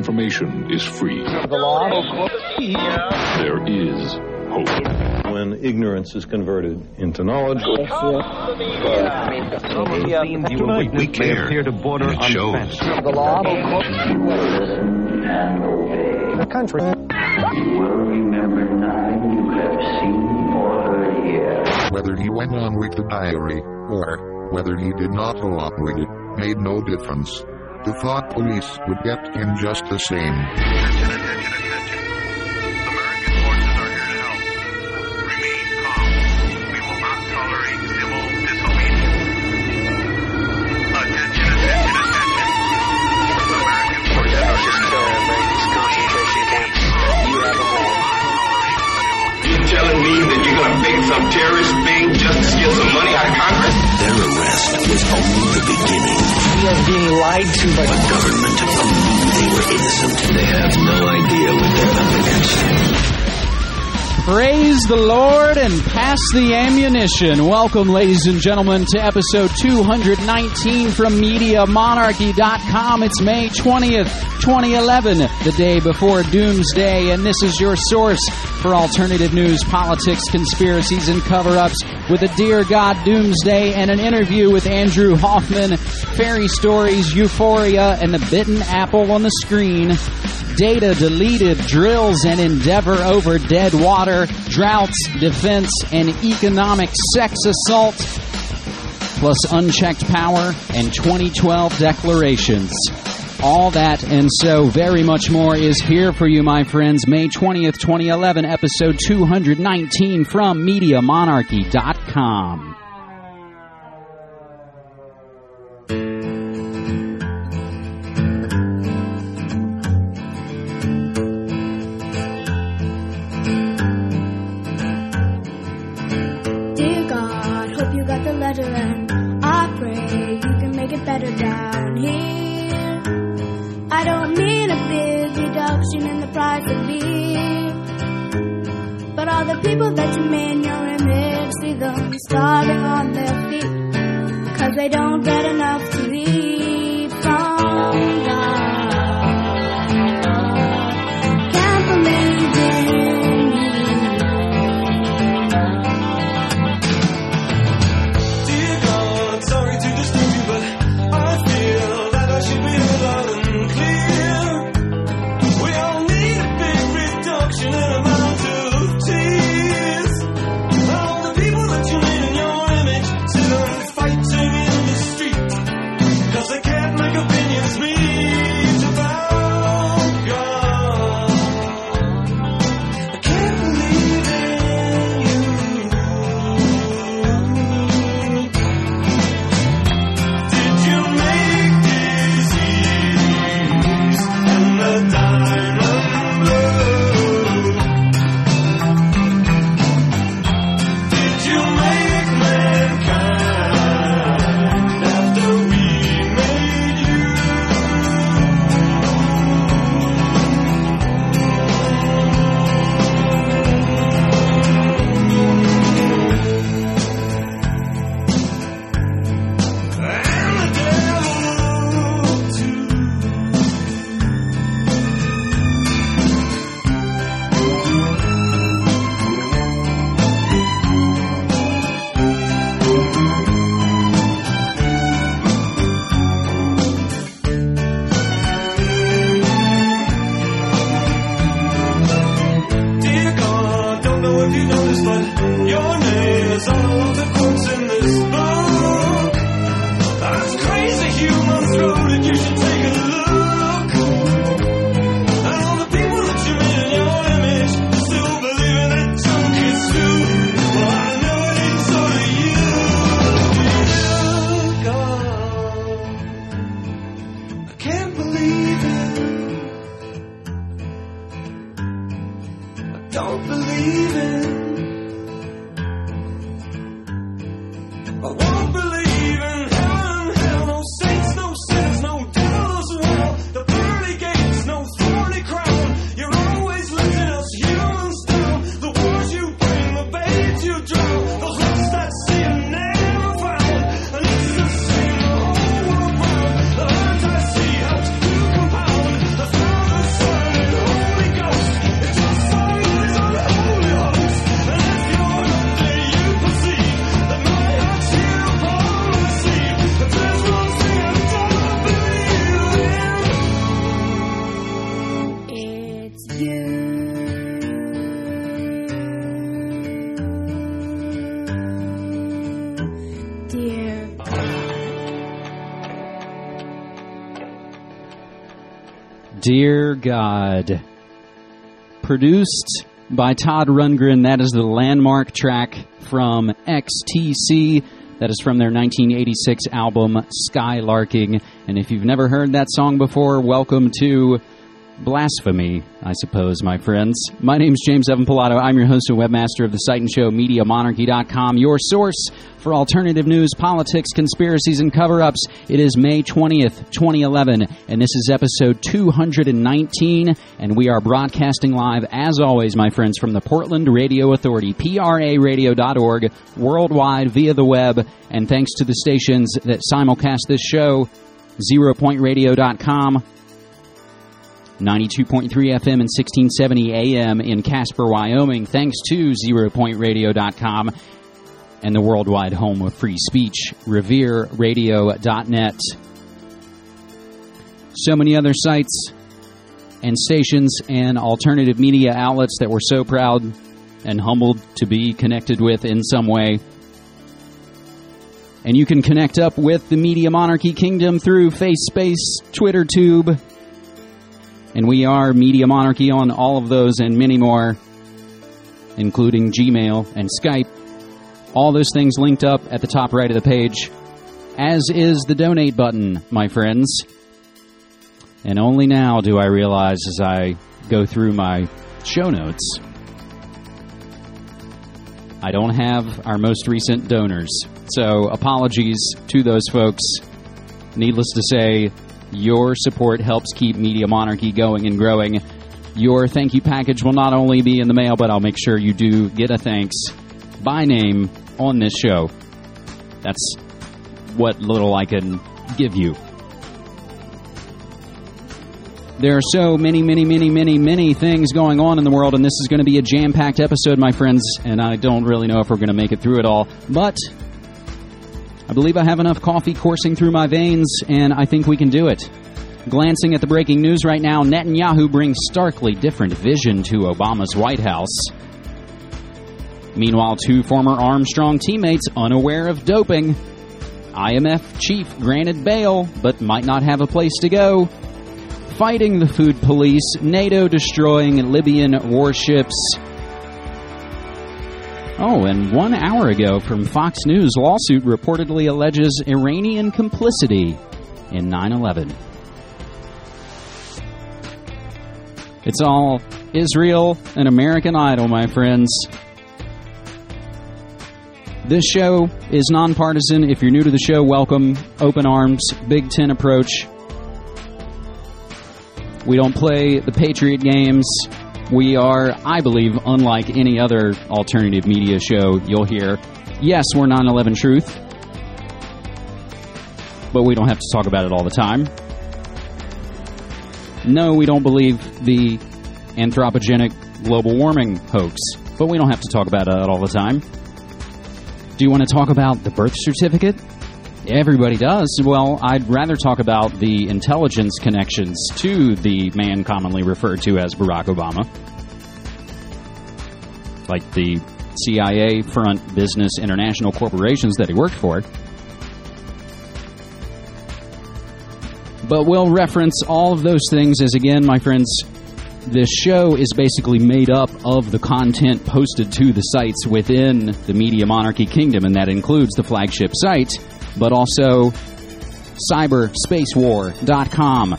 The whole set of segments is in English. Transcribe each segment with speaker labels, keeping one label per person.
Speaker 1: information is free.
Speaker 2: The law.
Speaker 1: There is hope.
Speaker 3: When ignorance is converted into knowledge.
Speaker 4: We care. Here to border on shows.
Speaker 2: The law. The country.
Speaker 5: You will remember nothing you have seen or heard here.
Speaker 6: Whether he went on with the diary, or whether he did not go on with it, made no difference. The thought police would get him just the same.
Speaker 7: Telling me that you're going to bait some terrorist thing just to steal some money out of Congress?
Speaker 8: Their arrest was only the beginning.
Speaker 2: We are being lied to by
Speaker 8: the government. Believed they were innocent. They have no idea what they're up against.
Speaker 9: Praise the Lord and pass the ammunition. Welcome, ladies and gentlemen, to episode 219 from MediaMonarchy.com. It's May 20th, 2011, the day before Doomsday, and this is your source for alternative news, politics, conspiracies, and cover-ups with a Dear God Doomsday and an interview with Andrew Hoffman, fairy stories, euphoria, and the bitten apple on the screen. Data deleted, drills and endeavor over dead water, droughts, defense, and economic sex assault, plus unchecked power and 2012 declarations. All that and so very much more is here for you, my friends. May 20th, 2011, episode 219 from MediaMonarchy.com.
Speaker 10: And I pray you can make it better down here. I don't mean a big reduction in the price of beer, but all the people that you made in your image, see them starving on their feet, 'cause they don't get enough to eat from God. Can't believe in you.
Speaker 9: Dear God. Produced by Todd Rundgren. That is the landmark track from XTC. That is from their 1986 album, Skylarking. And if you've never heard that song before, welcome to blasphemy, I suppose, my friends. My name's James Evan Pilato. I'm your host and webmaster of the site and show MediaMonarchy.com, your source for alternative news, politics, conspiracies, and cover-ups. It is May 20th, 2011, and this is episode 219, and we are broadcasting live, as always, my friends, from the Portland Radio Authority, PRAradio.org, worldwide via the web, and thanks to the stations that simulcast this show, ZeroPointRadio.com, 92.3 FM and 1670 AM in Casper, Wyoming, thanks to ZeroPointRadio.com and the worldwide home of free speech, RevereRadio.net. So many other sites and stations and alternative media outlets that we're so proud and humbled to be connected with in some way. And you can connect up with the Media Monarchy Kingdom through FaceSpace, TwitterTube, and we are Media Monarchy on all of those and many more, including Gmail and Skype. All those things linked up at the top right of the page, as is the donate button, my friends. And only now do I realize as I go through my show notes, I don't have our most recent donors. So apologies to those folks. Needless to say, your support helps keep Media Monarchy going and growing. Your thank you package will not only be in the mail, but I'll make sure you do get a thanks by name on this show. That's what little I can give you. There are so many things going on in the world, and this is going to be a jam-packed episode, my friends, and I don't really know if we're going to make it through it all, but I believe I have enough coffee coursing through my veins, and I think we can do it. Glancing at the breaking news right now, Netanyahu brings starkly different vision to Obama's White House. Meanwhile, two former Armstrong teammates unaware of doping. IMF chief granted bail, but might not have a place to go. Fighting the food police, NATO destroying Libyan warships. Oh, and 1 hour ago from Fox News, lawsuit reportedly alleges Iranian complicity in 9/11. It's all Israel and American Idol, my friends. This show is nonpartisan. If you're new to the show, welcome. Open arms, Big Ten approach. We don't play the Patriot games. We are, I believe, unlike any other alternative media show you'll hear. Yes, we're 9/11 Truth, but we don't have to talk about it all the time. No, we don't believe the anthropogenic global warming hoax, but we don't have to talk about it all the time. Do you want to talk about the birth certificate? Everybody does. Well, I'd rather talk about the intelligence connections to the man commonly referred to as Barack Obama. Like the CIA front business international corporations that he worked for. But we'll reference all of those things as, again, my friends, this show is basically made up of the content posted to the sites within the Media Monarchy Kingdom, and that includes the flagship site, but also cyberspacewar.com,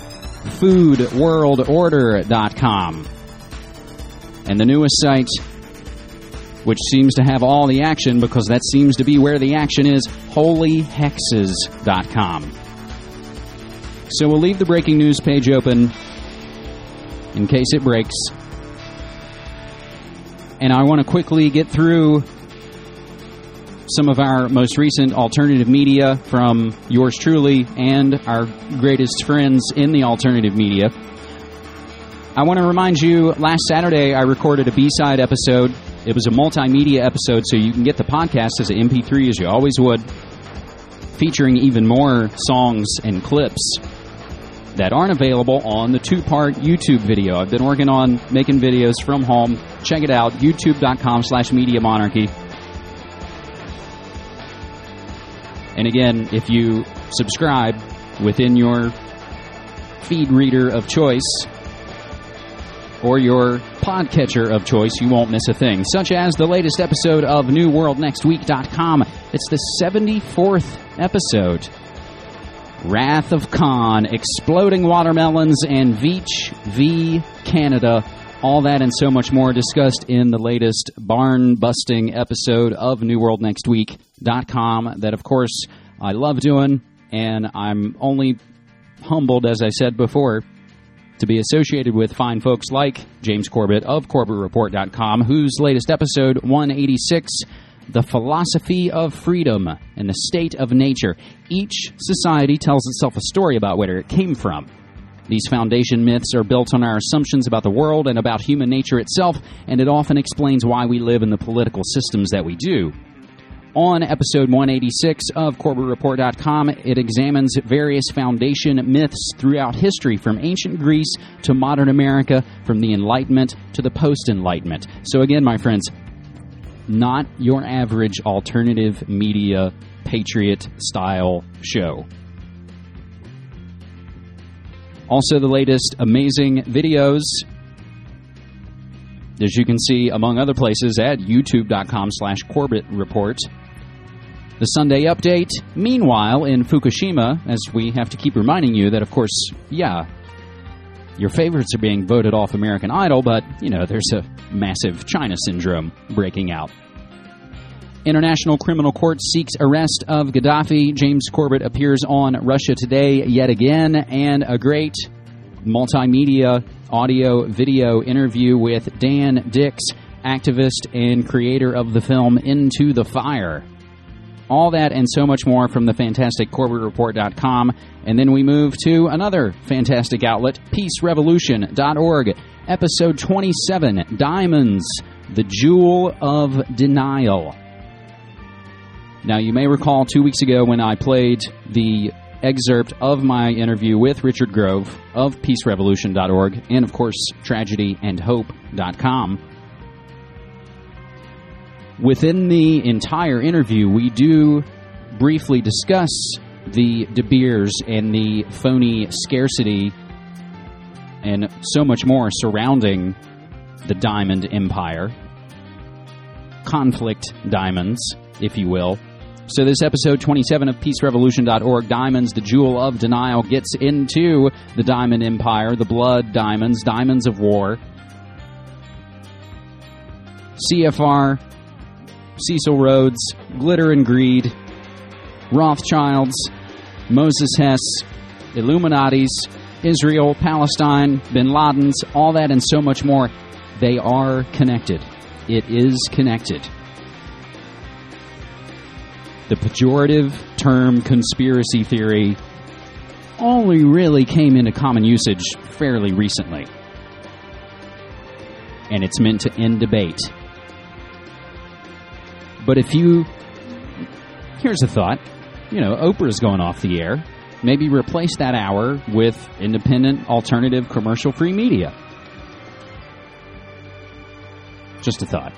Speaker 9: foodworldorder.com, and the newest site, which seems to have all the action because that seems to be where the action is, holyhexes.com. So we'll leave the breaking news page open in case it breaks. And I want to quickly get through some of our most recent alternative media from yours truly and our greatest friends in the alternative media. I want to remind you, last Saturday I recorded a B-side episode. It was a multimedia episode, so you can get the podcast as an MP3 as you always would, featuring even more songs and clips that aren't available on the two-part YouTube video. I've been working on making videos from home. Check it out, youtube.com/MediaMonarchy. And again, if you subscribe within your feed reader of choice or your podcatcher of choice, you won't miss a thing, such as the latest episode of NewWorldNextWeek.com. It's the 74th episode. Wrath of Khan, Exploding Watermelons, and Veach v. Canada. All that and so much more discussed in the latest barn-busting episode of NewWorldNextWeek.com that, of course, I love doing, and I'm only humbled, as I said before, to be associated with fine folks like James Corbett of CorbettReport.com, whose latest episode, 186, The Philosophy of Freedom and the State of Nature. Each society tells itself a story about where it came from. These foundation myths are built on our assumptions about the world and about human nature itself, and it often explains why we live in the political systems that we do. On episode 186 of CorbettReport.com, it examines various foundation myths throughout history, from ancient Greece to modern America, from the Enlightenment to the post-Enlightenment. So again, my friends, not your average alternative media patriot-style show. Also, the latest amazing videos, as you can see, among other places, at youtube.com/CorbettReport. The Sunday Update. Meanwhile, in Fukushima, as we have to keep reminding you that, of course, yeah, your favorites are being voted off American Idol, but, you know, there's a massive China syndrome breaking out. International Criminal Court seeks arrest of Gaddafi. James Corbett appears on Russia Today yet again, and a great multimedia audio-video interview with Dan Dix, activist and creator of the film Into the Fire. All that and so much more from the fantastic CorbettReport.com. And then we move to another fantastic outlet, PeaceRevolution.org. Episode 27, Diamonds, the Jewel of Denial. Now, you may recall 2 weeks ago when I played the excerpt of my interview with Richard Grove of PeaceRevolution.org and, of course, TragedyAndHope.com. Within the entire interview, we do briefly discuss the De Beers and the phony scarcity and so much more surrounding the Diamond Empire. Conflict diamonds, if you will. So this episode 27 of PeaceRevolution.org, Diamonds, the Jewel of Denial, gets into the Diamond Empire, the blood diamonds, diamonds of war. CFR, Cecil Rhodes, Glitter and Greed, Rothschilds, Moses Hess, Illuminatis, Israel, Palestine, Bin Ladens, all that and so much more. They are connected. It is connected. The pejorative term conspiracy theory only really came into common usage fairly recently. And it's meant to end debate. But here's a thought, Oprah's going off the air. Maybe replace that hour with independent, alternative, commercial-free media. Just a thought.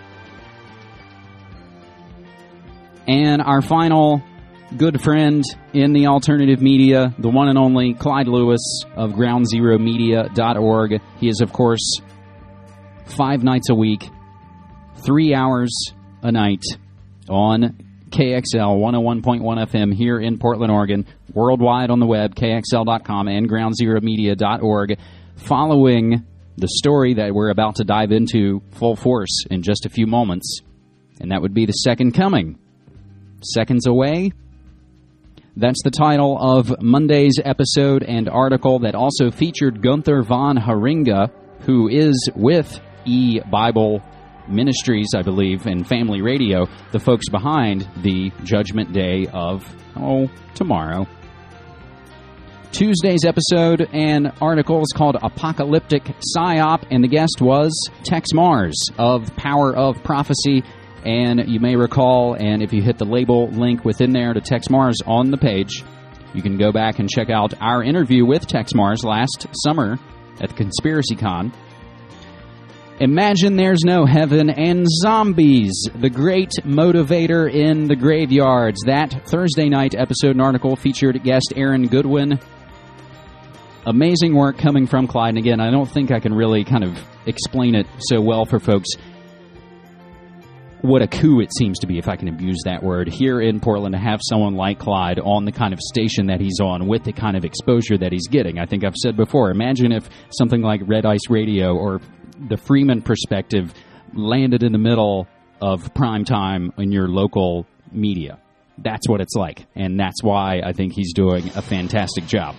Speaker 9: And our final good friend in the alternative media, the one and only Clyde Lewis of GroundZeroMedia.org. He is, of course, 5 nights a week, 3 hours a night on KXL 101.1 FM here in Portland, Oregon, worldwide on the web, KXL.com and GroundZeroMedia.org, following the story that we're about to dive into full force in just a few moments, and that would be the Second Coming. Seconds Away? That's the title of Monday's episode and article that also featured Gunther von Haringa, who is with E-Bible Ministries, I believe, and Family Radio, the folks behind the Judgment Day of, tomorrow. Tuesday's episode and article is called Apocalyptic Psyop, and the guest was Tex Mars of Power of Prophecy. And you may recall, and if you hit the label link within there to Tex Mars on the page, you can go back and check out our interview with Tex Mars last summer at the Conspiracy Con. Imagine There's No Heaven and Zombies, the great motivator in the graveyards. That Thursday night episode and article featured guest Aaron Goodwin. Amazing work coming from Clyde. And again, I don't think I can really kind of explain it so well for folks what a coup it seems to be, if I can abuse that word, here in Portland to have someone like Clyde on the kind of station that he's on with the kind of exposure that he's getting. I think I've said before, imagine if something like Red Ice Radio or the Freeman Perspective landed in the middle of prime time in your local media. That's what it's like, and that's why I think he's doing a fantastic job.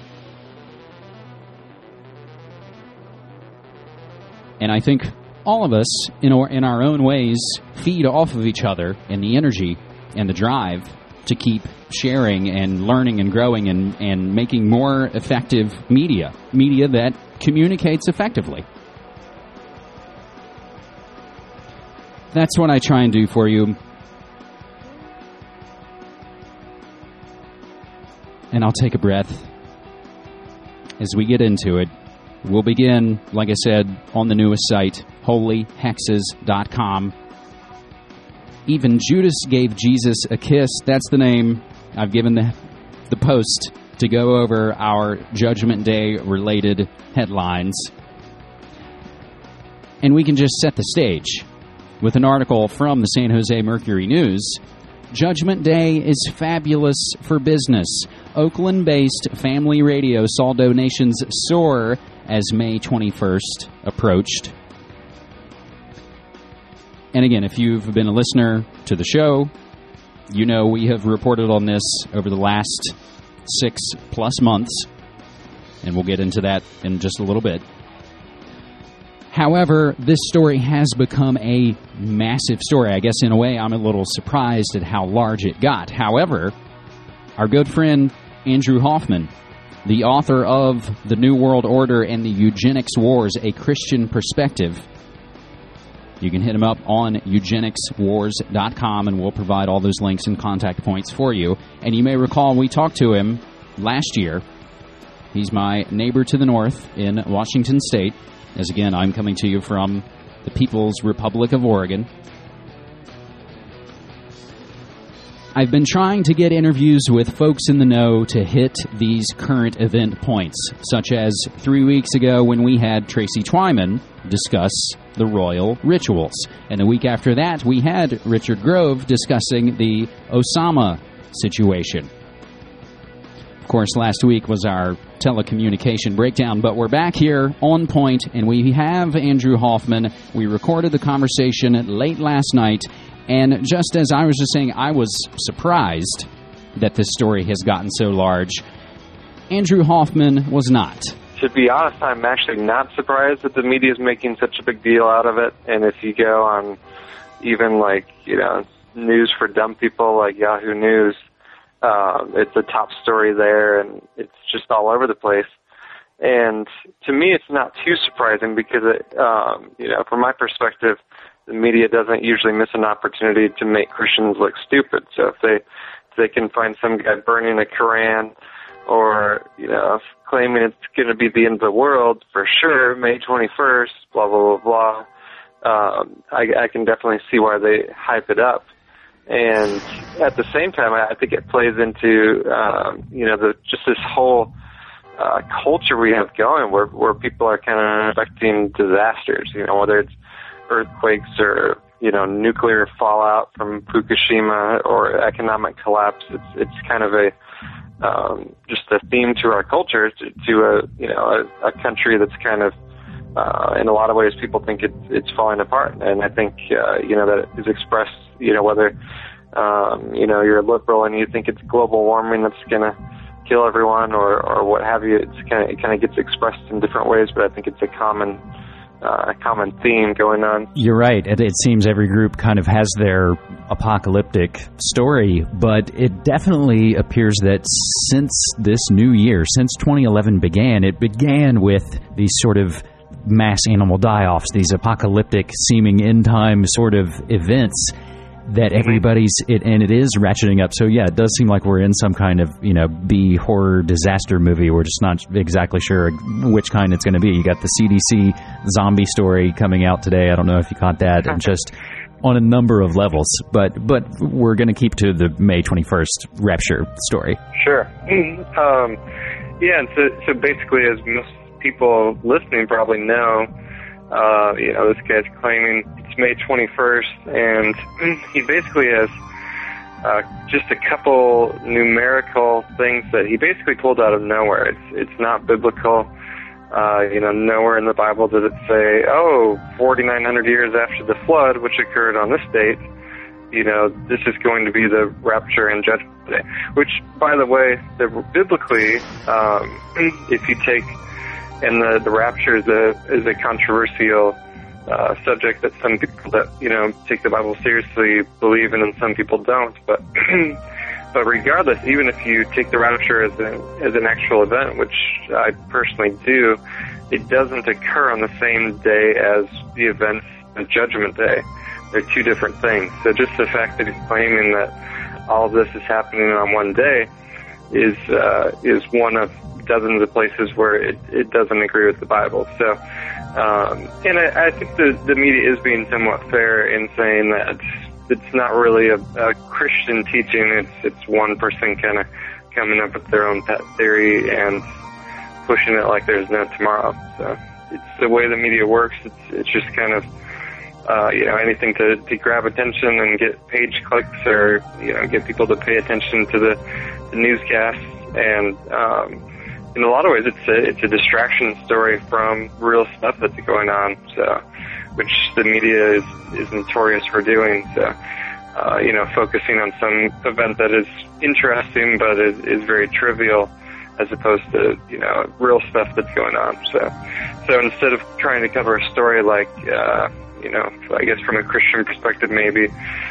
Speaker 9: And I think all of us, in our own ways, feed off of each other and the energy and the drive to keep sharing and learning and growing and making more effective media that communicates effectively. That's what I try and do for you. And I'll take a breath as we get into it. We'll begin, like I said, on the newest site, holyhexes.com. Even Judas gave Jesus a kiss. That's the name I've given the post to go over our Judgment Day related headlines. And we can just set the stage with an article from the San Jose Mercury News. Judgment Day is fabulous for business. Oakland-based Family Radio saw donations soar as May 21st approached. And again, if you've been a listener to the show, you know we have reported on this over the last 6+ months, and we'll get into that in just a little bit. However, this story has become a massive story. I guess in a way I'm a little surprised at how large it got. However, our good friend Andrew Hoffman, the author of The New World Order and the Eugenics Wars, A Christian Perspective. You can hit him up on eugenicswars.com, and we'll provide all those links and contact points for you. And you may recall we talked to him last year. He's my neighbor to the north in Washington State, as again, I'm coming to you from the People's Republic of Oregon. I've been trying to get interviews with folks in the know to hit these current event points, such as 3 weeks ago when we had Tracy Twyman discuss the royal rituals. And the week after that, we had Richard Grove discussing the Osama situation. Of course, last week was our telecommunication breakdown, but we're back here on point, and we have Andrew Hoffman. We recorded the conversation late last night. And just as I was just saying, I was surprised that this story has gotten so large. Andrew Hoffman was not.
Speaker 11: To be honest, I'm actually not surprised that the media is making such a big deal out of it. And if you go on even news for dumb people like Yahoo News, it's a top story there, and it's just all over the place. And to me, it's not too surprising because, from my perspective, the media doesn't usually miss an opportunity to make Christians look stupid. So if they can find some guy burning a Koran or, claiming it's going to be the end of the world for sure, May 21st, blah, blah, blah, blah, I can definitely see why they hype it up. And at the same time, I think it plays into, just this whole culture we have going where people are kind of expecting disasters, whether it's earthquakes or, nuclear fallout from Fukushima or economic collapse. It's kind of just a theme to our culture, to a country that's kind of, in a lot of ways, people think it's falling apart. And I think, that is expressed, whether, you're a liberal and you think it's global warming that's going to kill everyone or what have you. It kind of gets expressed in different ways, but I think it's a common theme going on.
Speaker 12: You're right. It seems every group kind of has their apocalyptic story, but it definitely appears that since this new year, since 2011 began, it began with these sort of mass animal die-offs, these apocalyptic seeming end-time sort of events that everybody's, and it is ratcheting up. So yeah, it does seem like we're in some kind of, B horror disaster movie. We're just not exactly sure which kind it's going to be. You got the CDC zombie story coming out today. I don't know if you caught that, and just on a number of levels. But we're going to keep to the May 21st rapture story.
Speaker 11: Sure. Yeah, and so basically, as most people listening probably know, this guy's claiming it's May 21st, and he basically has just a couple numerical things that he basically pulled out of nowhere. It's not biblical. Nowhere in the Bible does it say, 4,900 years after the flood, which occurred on this date, this is going to be the rapture and judgment day. Which, by the way, biblically, if you take, and the rapture is a controversial subject that some people that take the Bible seriously believe in, and some people don't. But but regardless, even if you take the rapture as an actual event, which I personally do, it doesn't occur on the same day as the events of Judgment Day. They're two different things. So just the fact that he's claiming that all of this is happening on one day is one of dozens of places where it doesn't agree with the Bible. So, and I think the media is being somewhat fair in saying that it's not really a Christian teaching. It's one person kind of coming up with their own pet theory and pushing it like there's no tomorrow. So it's the way the media works. It's just kind of anything to grab attention and get page clicks, or get people to pay attention to the newscasts. And in a lot of ways, it's a distraction story from real stuff that's going on. So, which the media is notorious for doing. So, focusing on some event that is interesting but is very trivial, as opposed to real stuff that's going on. So instead of trying to cover a story like I guess from a Christian perspective, maybe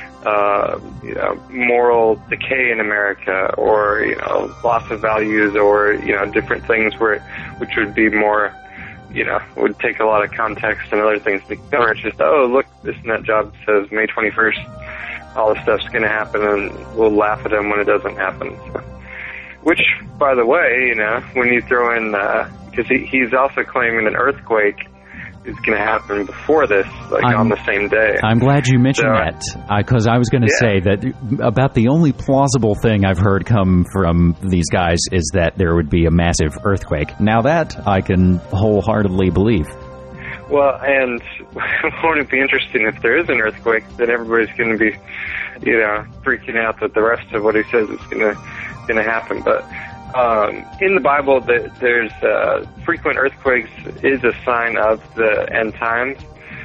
Speaker 11: moral decay in America, or loss of values, or different things which would be more would take a lot of context and other things to cover. It's just, look, this net job says May 21st, all this stuff's going to happen, and we'll laugh at him when it doesn't happen. So, which, by the way, when you throw in, because he's also claiming an earthquake is going to happen before this, on the same day.
Speaker 12: I'm glad you mentioned that, because I was going to say that about the only plausible thing I've heard come from these guys is that there would be a massive earthquake. Now that I can wholeheartedly believe.
Speaker 11: Well, and won't it be interesting if there is an earthquake, then everybody's going to be, freaking out that the rest of what he says is going to happen. But in the Bible, there's frequent earthquakes is a sign of the end times,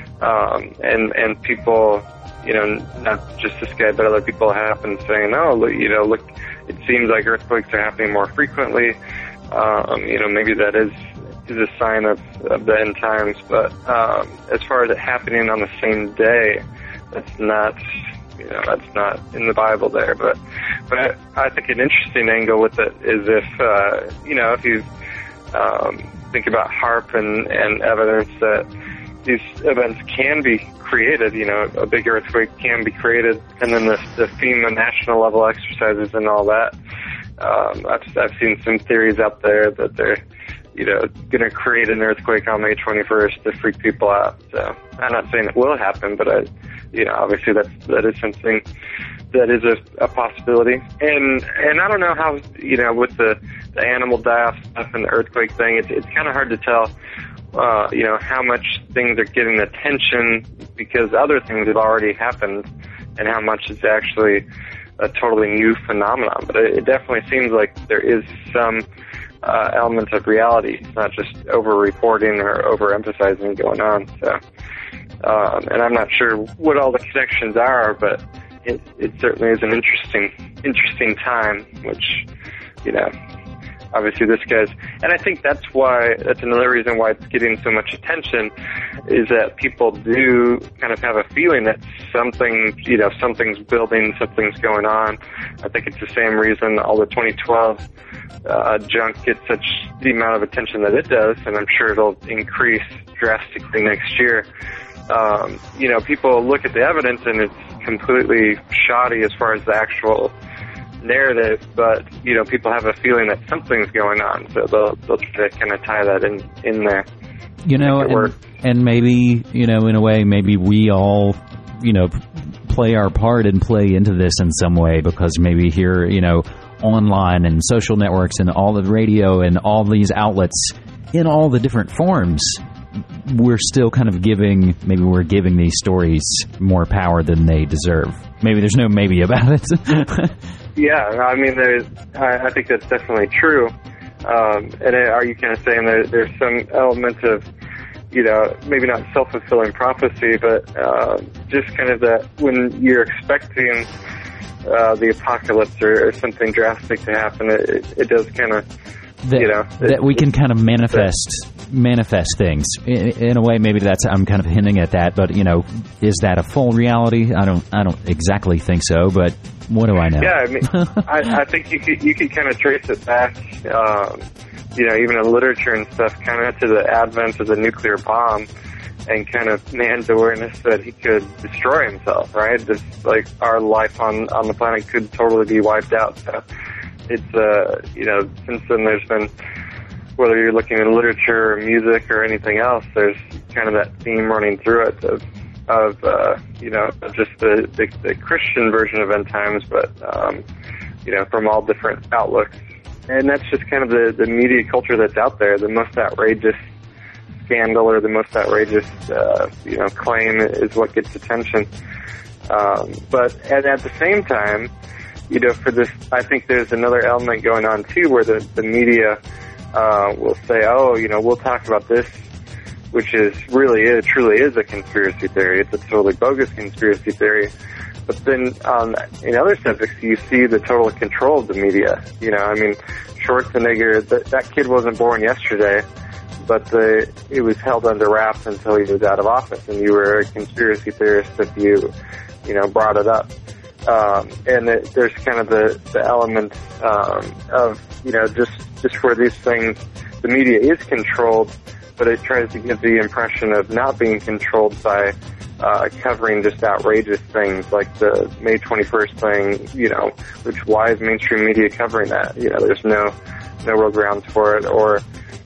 Speaker 11: and people, not just this guy, but other people have been saying, look, it seems like earthquakes are happening more frequently. Maybe that is a sign of the end times, but as far as it happening on the same day, that's not in the Bible there. But I think an interesting angle with it is if you think about HAARP and evidence that these events can be created, a big earthquake can be created, and then the FEMA national level exercises and all that. I've seen some theories out there that they're going to create an earthquake on May 21st to freak people out. So I'm not saying it will happen, but obviously that is something that is a possibility. And I don't know how, with the animal die-off stuff and the earthquake thing, it's kind of hard to tell, how much things are getting attention because other things have already happened, and how much is actually a totally new phenomenon. But it definitely seems like there is some element of reality. It's not just over-reporting or over-emphasizing going on. So, and I'm not sure what all the connections are, but it certainly is an interesting time, which, obviously this guy's, and I think that's another reason why it's getting so much attention, is that people do kind of have a feeling that something's building, something's going on. I think it's the same reason all the 2012 junk gets such the amount of attention that it does, and I'm sure it'll increase drastically next year. People look at the evidence and it's completely shoddy as far as the actual narrative, but people have a feeling that something's going on, so they'll try to kind of tie that in there.
Speaker 12: And maybe in a way, maybe we all play our part and play into this in some way, because maybe here online and social networks and all the radio and all these outlets in all the different forms, we're still kind of giving these stories more power than they deserve. Maybe there's no maybe about it.
Speaker 11: Yeah, I mean, I think that's definitely true. And are you kind of saying that there's some element of, maybe not self-fulfilling prophecy, but just kind of that when you're expecting the apocalypse or something drastic to happen, it does kind of,
Speaker 12: that we can kind of manifest things in a way. Maybe I'm kind of hinting at that, but is that a full reality? I don't exactly think so, but what do I know?
Speaker 11: Yeah, I mean, I think you could kind of trace it back, even in literature and stuff, kind of to the advent of the nuclear bomb, and kind of man's awareness that he could destroy himself. Right, just like our life on the planet could totally be wiped out. So it's since then there's been, whether you're looking at literature or music or anything else, there's kind of that theme running through it of just the Christian version of end times, but from all different outlooks. And that's just kind of the media culture that's out there. The most outrageous scandal or the most outrageous claim is what gets attention. But at the same time, for this, I think there's another element going on too, where the media will say, we'll talk about this, which truly is a conspiracy theory. It's a totally bogus conspiracy theory. But then in other subjects, you see the total control of the media. Schwarzenegger, that kid wasn't born yesterday, but it was held under wraps until he was out of office, and you were a conspiracy theorist if you brought it up. And there's kind of the element of just where these things, the media is controlled, but it tries to give the impression of not being controlled by covering just outrageous things like the May 21st thing, which why is mainstream media covering that? There's no real grounds for it. Or,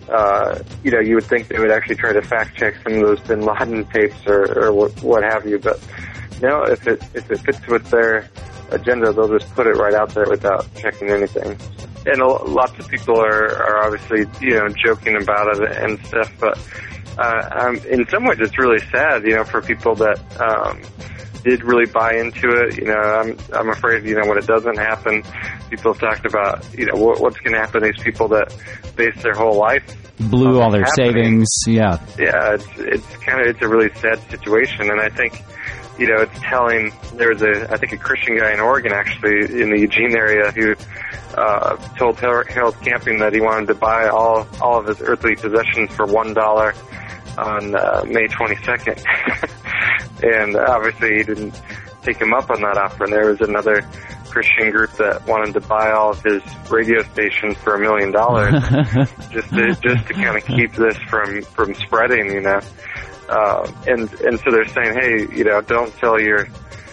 Speaker 11: you would think they would actually try to fact check some of those bin Laden tapes or what have you. But no, if it fits with their agenda, they'll just put it right out there without checking anything. And lots of people are obviously, joking about it and stuff, but in some ways it's really sad, for people that did really buy into it. I'm afraid, when it doesn't happen, people have talked about, what's going to happen to these people that base their whole life,
Speaker 12: blew all their savings. Yeah,
Speaker 11: it's a really sad situation. And I think, it's telling. There was a Christian guy in Oregon, actually, in the Eugene area, who told Harold Camping that he wanted to buy all of his earthly possessions for $1 on May 22nd. And obviously he didn't take him up on that offer. And there was another Christian group that wanted to buy all of his radio stations for $1 million just to kind of keep this from spreading, and so they're saying, hey, don't sell your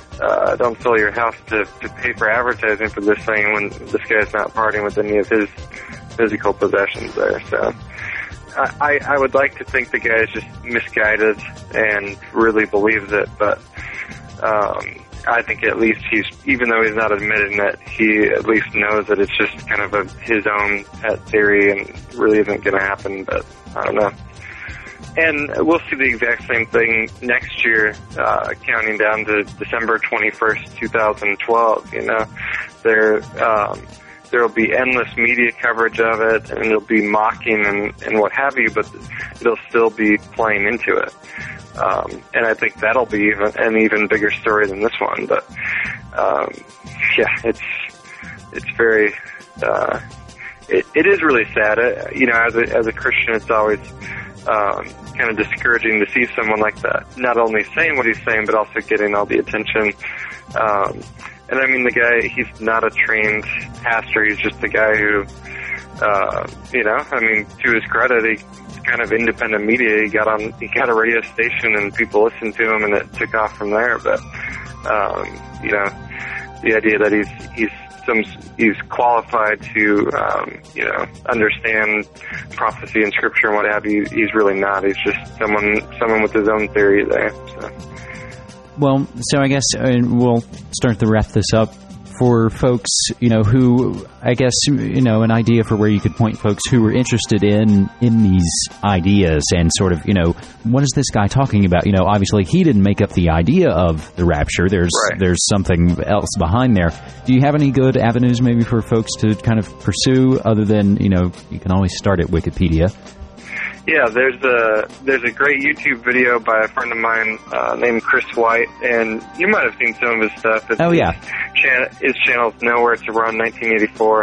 Speaker 11: house to pay for advertising for this thing when this guy's not parting with any of his physical possessions there. So I would like to think the guy is just misguided and really believes it, but I think at least even though he's not admitting it, he at least knows that it's just kind of his own pet theory and really isn't going to happen, but I don't know. And we'll see the exact same thing next year, counting down to December 21st, 2012, There will be endless media coverage of it, and it'll be mocking and what have you, but it'll still be playing into it. And I think that'll be an even bigger story than this one. But, it's very, it is really sad. As a Christian, it's always, kind of discouraging to see someone like that, not only saying what he's saying, but also getting all the attention. And I mean, the guy, he's not a trained pastor. He's just a guy who, to his credit, he's kind of independent media. He got a radio station and people listened to him and it took off from there. But, the idea that he's qualified to, understand prophecy and scripture and what have you, he's really not. He's just someone with his own theory there. So.
Speaker 12: Well, so I guess we'll start to wrap this up for folks, who, I guess, an idea for where you could point folks who are interested in these ideas and sort of, what is this guy talking about? Obviously he didn't make up the idea of the rapture. There's something else behind there. Do you have any good avenues maybe for folks to kind of pursue other than, you can always start at Wikipedia?
Speaker 11: Yeah, there's a great YouTube video by a friend of mine named Chris White, and you might have seen some of his stuff. His channel's Nowhere to Run 1984,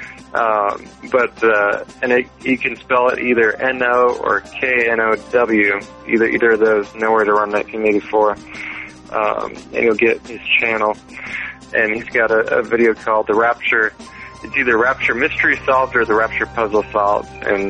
Speaker 11: you can spell it either N-O or K-N-O-W, either of those, Nowhere to Run 1984, and you'll get his channel. And he's got a video called The Rapture. It's either Rapture Mystery Solved or The Rapture Puzzle Solved, and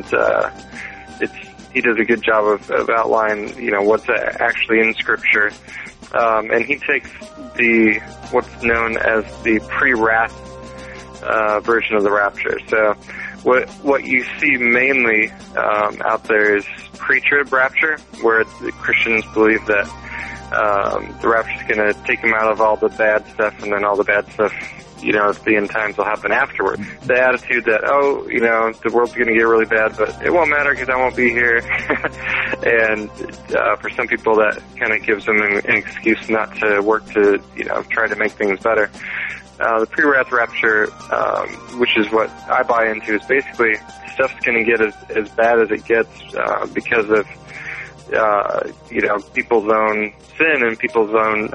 Speaker 11: he does a good job of outlining, what's actually in Scripture. And he takes what's known as the pre-wrath version of the rapture. So what you see mainly out there is pre-trib rapture, where the Christians believe that the rapture is going to take them out of all the bad stuff, and then all the bad stuff, the end times will happen afterward. The attitude that, the world's going to get really bad, but it won't matter because I won't be here. And for some people, that kind of gives them an excuse not to work to, try to make things better. The pre-wrath rapture, which is what I buy into, is basically stuff's going to get as bad as it gets because of, people's own sin and people's own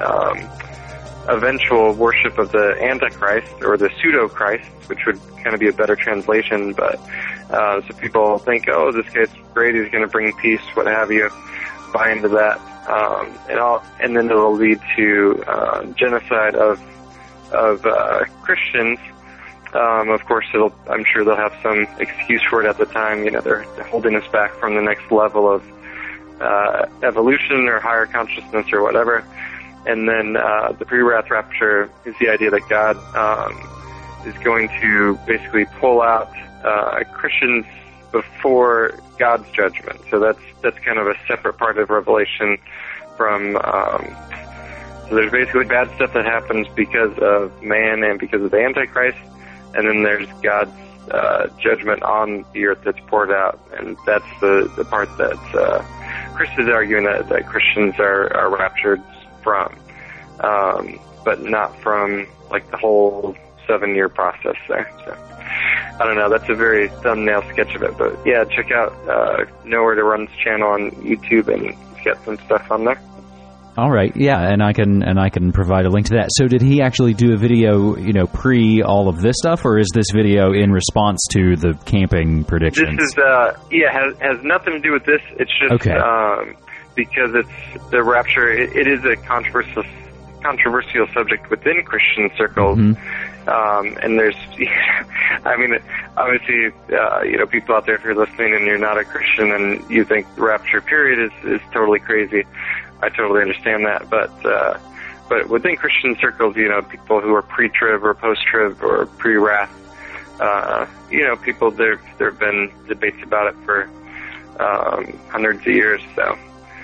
Speaker 11: eventual worship of the Antichrist, or the pseudo-Christ, which would kind of be a better translation. But so people think, oh, this guy's great, he's going to bring peace, what have you, buy into that. And then it'll lead to genocide of Christians. Of course, I'm sure they'll have some excuse for it at the time. They're holding us back from the next level of evolution or higher consciousness or whatever. And then the pre-wrath rapture is the idea that God is going to basically pull out Christians before God's judgment. So that's kind of a separate part of Revelation from. So there's basically bad stuff that happens because of man and because of the Antichrist, and then there's God's judgment on the earth that's poured out, and that's the part that Chris is arguing that Christians are raptured from, but not from like the whole 7-year process there. So I don't know, that's a very thumbnail sketch of it, but yeah, check out Nowhere to Run's channel on YouTube, and he's got some stuff on there.
Speaker 12: All right, yeah, and I can provide a link to that. So did he actually do a video, pre all of this stuff, or is this video in response to the camping predictions?
Speaker 11: This is has nothing to do with this. It's just
Speaker 12: okay.
Speaker 11: Because it's the rapture. It is a controversial subject within Christian circles, and there's, I mean, obviously, people out there, if you're listening and you're not a Christian and you think the rapture period is totally crazy, I totally understand that. But within Christian circles, people who are pre-trib or post-trib or pre-wrath, people there have been debates about it for hundreds of years, so.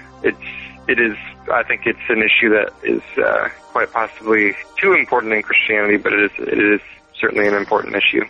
Speaker 11: I think it's an issue that is quite possibly too important in Christianity, but it is certainly an important issue.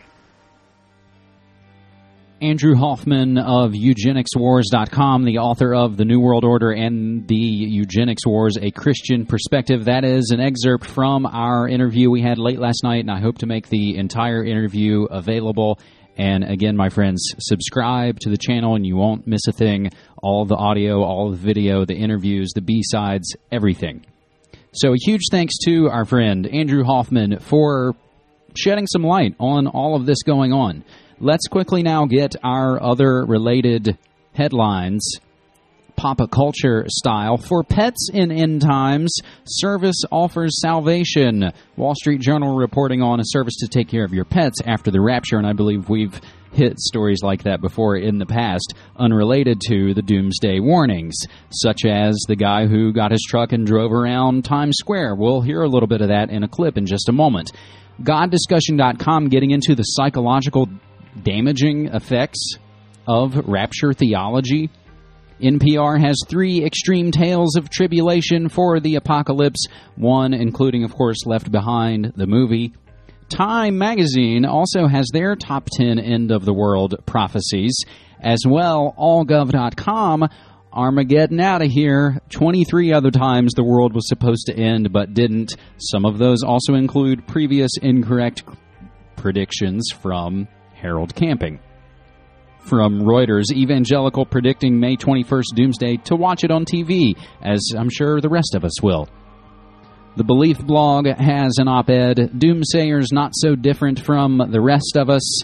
Speaker 9: Andrew Hoffman of eugenicswars.com, the author of The New World Order and the Eugenics Wars, A Christian Perspective. That is an excerpt from our interview we had late last night, and I hope to make the entire interview available. And again, my friends, subscribe to the channel and you won't miss a thing. All the audio, all the video, the interviews, the B-sides, everything. So a huge thanks to our friend Andrew Hoffman for shedding some light on all of this going on. Let's quickly now get our other related headlines, Papa Culture style. For pets in end times, service offers salvation. Wall Street Journal reporting on a service to take care of your pets after the rapture, and I believe we've hit stories like that before in the past, unrelated to the doomsday warnings, such as the guy who got his truck and drove around Times Square. We'll hear a little bit of that in a clip in just a moment. GodDiscussion.com getting into the psychological damaging effects of rapture theology. NPR has 3 extreme tales of tribulation for the apocalypse, one including, of course, Left Behind, the movie. Time magazine also has their top 10 end-of-the-world prophecies. As well, allgov.com, Armageddon out of here. 23 other times the world was supposed to end, but didn't. Some of those also include previous incorrect predictions from Harold Camping. From Reuters, evangelical predicting May 21st doomsday to watch it on TV, as I'm sure the rest of us will. The Belief blog has an op-ed, doomsayers not so different from the rest of us.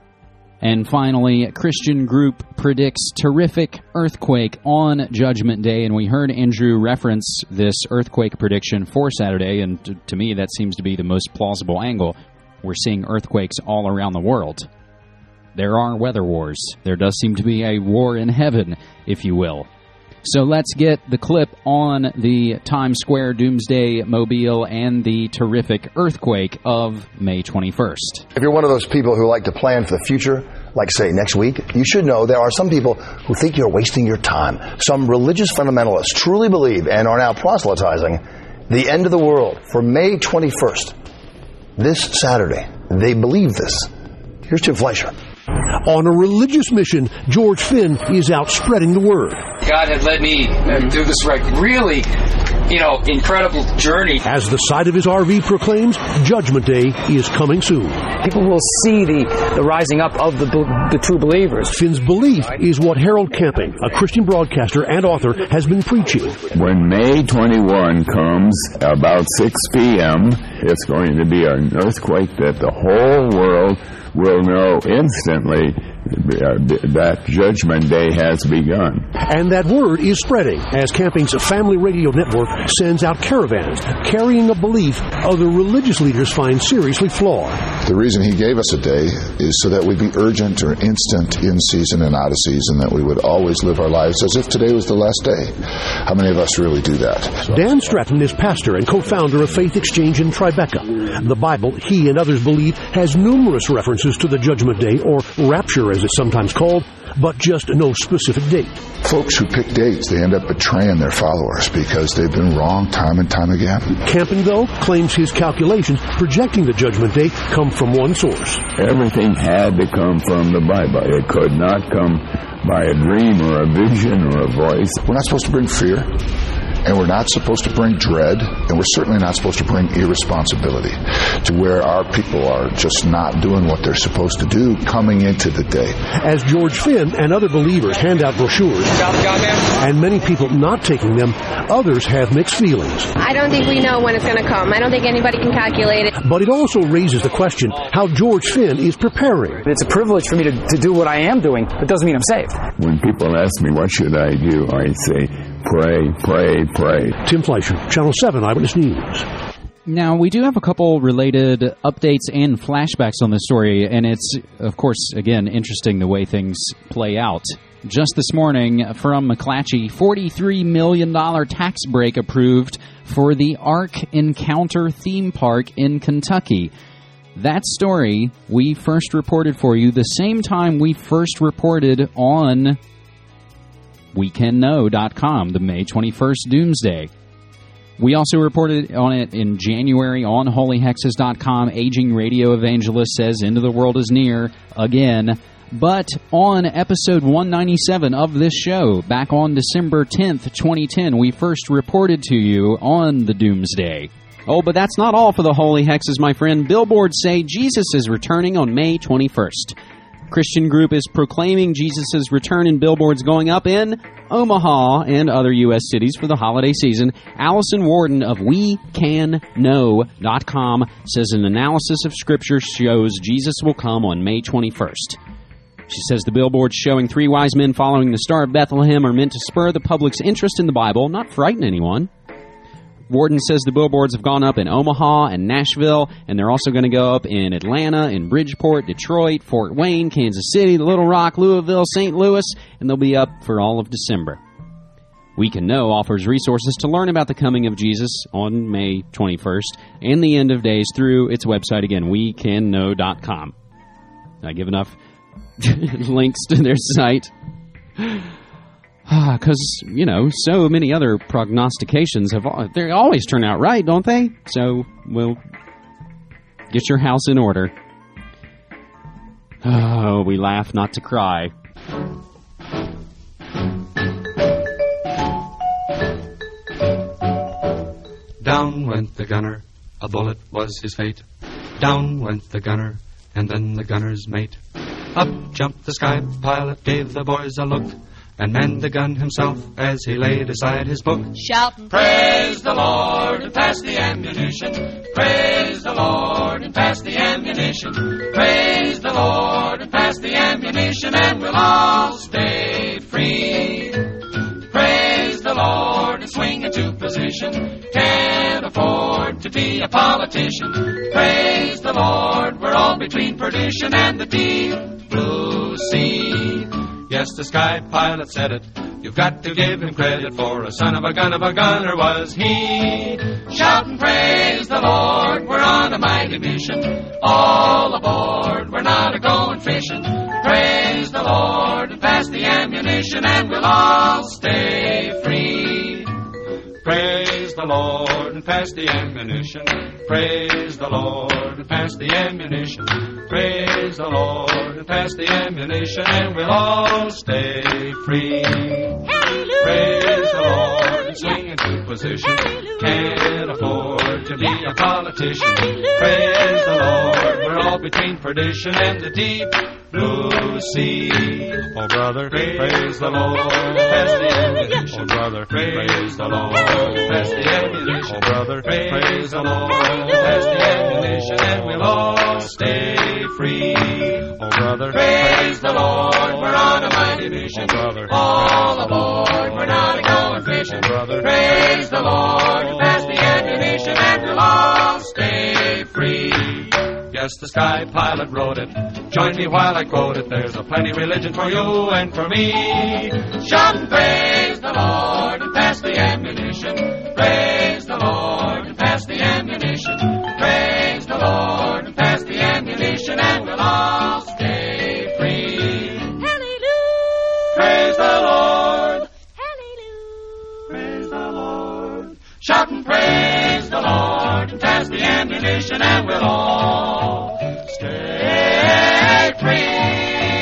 Speaker 9: And finally, Christian Group predicts terrific earthquake on Judgment Day, and we heard Andrew reference this earthquake prediction for Saturday, and to me that seems to be the most plausible angle. We're seeing earthquakes all around the world. There are weather wars. There does seem to be a war in heaven, if you will. So let's get the clip on the Times Square Doomsday Mobile and the terrific earthquake of May 21st.
Speaker 13: If you're one of those people who like to plan for the future, like say next week, you should know there are some people who think you're wasting your time. Some religious fundamentalists truly believe and are now proselytizing the end of the world for May 21st. This Saturday, they believe this. Here's Tim Fleischer.
Speaker 14: On a religious mission, George Finn is out spreading the word.
Speaker 15: God had led me through this really, incredible journey.
Speaker 14: As the site of his RV proclaims, Judgment Day is coming soon.
Speaker 16: People will see the rising up of the true believers.
Speaker 14: Finn's belief is what Harold Camping, a Christian broadcaster and author, has been preaching.
Speaker 17: When May 21 comes, about 6 p.m., it's going to be an earthquake that the whole world will know instantly that Judgment Day has begun.
Speaker 14: And that word is spreading as Camping's family radio network sends out caravans carrying a belief other religious leaders find seriously flawed.
Speaker 6: The reason he gave us a day is so that we'd be urgent or instant, in season and out of season, that we would always live our lives as if today was the last day. How many of us really do that?
Speaker 14: Dan Stratton is pastor and co-founder of Faith Exchange in Tribeca. The Bible, he and others believe, has numerous references to the Judgment Day, or rapture as it's sometimes called, but just no specific date.
Speaker 6: Folks who pick dates, they end up betraying their followers because they've been wrong time and time again.
Speaker 14: Camping, though, claims his calculations projecting the Judgment Day come from one source.
Speaker 17: Everything had to come from the Bible. It could not come by a dream or a vision or a voice.
Speaker 6: We're not supposed to bring fear, and we're not supposed to bring dread, and we're certainly not supposed to bring irresponsibility to where our people are just not doing what they're supposed to do coming into the day.
Speaker 14: As George Finn and other believers hand out brochures, and many people not taking them, others have mixed feelings.
Speaker 18: I don't think we know when it's going to come. I don't think anybody can calculate it.
Speaker 14: But it also raises the question how George Finn is preparing.
Speaker 16: It's a privilege for me to do what I am doing, but it doesn't mean I'm saved.
Speaker 17: When people ask me what should I do, I say, pray, pray, pray.
Speaker 14: Tim Fleischer, Channel 7 Eyewitness News.
Speaker 9: Now, we do have a couple related updates and flashbacks on this story, and it's, of course, again, interesting the way things play out. Just this morning, from McClatchy, $43 million tax break approved for the Ark Encounter theme park in Kentucky. That story we first reported for you the same time we first reported on WeCanKnow.com, the May 21st Doomsday. We also reported on it in January on holyhexes.com. Aging radio evangelist says end of the world is near again. But on episode 197 of this show, back on December 10th, 2010, we first reported to you on the Doomsday. Oh, but that's not all for the Holy Hexes, my friend. Billboards say Jesus is returning on May 21st. Christian Group is proclaiming Jesus' return in billboards going up in Omaha and other U.S. cities for the holiday season. Allison Warden of WeCanKnow.com says an analysis of Scripture shows Jesus will come on May 21st. She says the billboards showing three wise men following the Star of Bethlehem are meant to spur the public's interest in the Bible, not frighten anyone. Warden says the billboards have gone up in Omaha and Nashville, and they're also going to go up in Atlanta, in Bridgeport, Detroit, Fort Wayne, Kansas City, Little Rock, Louisville, St. Louis, and they'll be up for all of December. We Can Know offers resources to learn about the coming of Jesus on May 21st and the end of days through its website, again, WeCanKnow.com. Did I give enough links to their site? Because, so many other prognostications they always turn out right, don't they? So, we'll Get your house in order. Oh, we laugh not to cry.
Speaker 19: Down went the gunner, a bullet was his fate. Down went the gunner, and then the gunner's mate. Up jumped the sky pilot, gave the boys a look, and manned the gun himself as he laid aside his book.
Speaker 20: Shouting,
Speaker 19: praise the Lord, and pass the ammunition. Praise the Lord, and pass the ammunition. Praise the Lord, and pass the ammunition, and we'll all stay free. Praise the Lord, and swing into position. Can't afford to be a politician. Praise the Lord, we're all between perdition and the deep blue sea. Yes, the sky pilot said it. You've got to give him credit, for a son of a gunner was he. Shouting, praise the Lord, we're on a mighty mission. All aboard, we're not a-going fishing. Praise the Lord, and pass the ammunition, and we'll all stay free. Praise the Lord, and pass the ammunition. Praise the Lord, and pass the ammunition. Praise the Lord, and pass the ammunition, and we'll all stay free. Hallelujah. Praise the Lord, and swing into position. Hallelujah. Can't afford to be a politician. Hallelujah. Praise the Lord, we're all between perdition and the deep blue sea. Oh, brother, praise the Lord, pass the ammunition. Oh, brother, praise the Lord, pass the ammunition. Oh, brother, praise the Lord, pass the ammunition, and we'll all stay free. Oh, brother, praise the Lord, we're on a mighty mission. Oh, brother, all aboard, we're not a-going fishing. Oh, brother, praise the Lord, pass the ammunition, and we'll all stay free. Yes, the sky pilot wrote it. Join me while I quote it. There's a plenty religion for you and for me. Shout and praise the Lord and pass the ammunition. Praise the Lord and pass the ammunition. Praise the Lord and pass the ammunition, and we'll all stay free. Hallelujah. Praise the Lord. Hallelujah. Praise the Lord. Shout and praise the Lord and pass the ammunition, and we'll all stay free.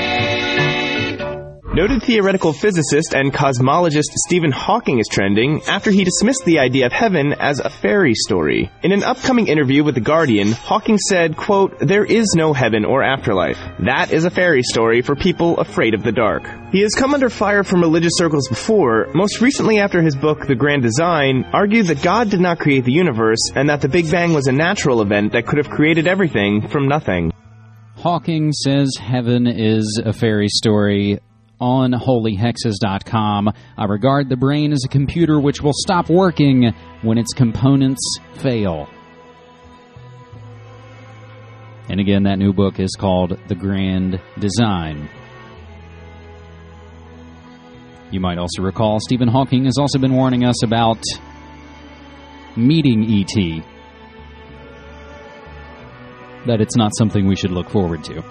Speaker 21: Noted theoretical physicist and cosmologist Stephen Hawking is trending after he dismissed the idea of heaven as a fairy story. In an upcoming interview with The Guardian, Hawking said, quote, "There is no heaven or afterlife. That is a fairy story for people afraid of the dark." He has come under fire from religious circles before, most recently after his book, The Grand Design, argued that God did not create the universe and that the Big Bang was a natural event that could have created everything from nothing.
Speaker 9: Hawking says heaven is a fairy story. On holyhexes.com, I regard the brain as a computer which will stop working when its components fail. And again, that new book is called The Grand Design. You might also recall Stephen Hawking has also been warning us about meeting E.T., that it's not something we should look forward to.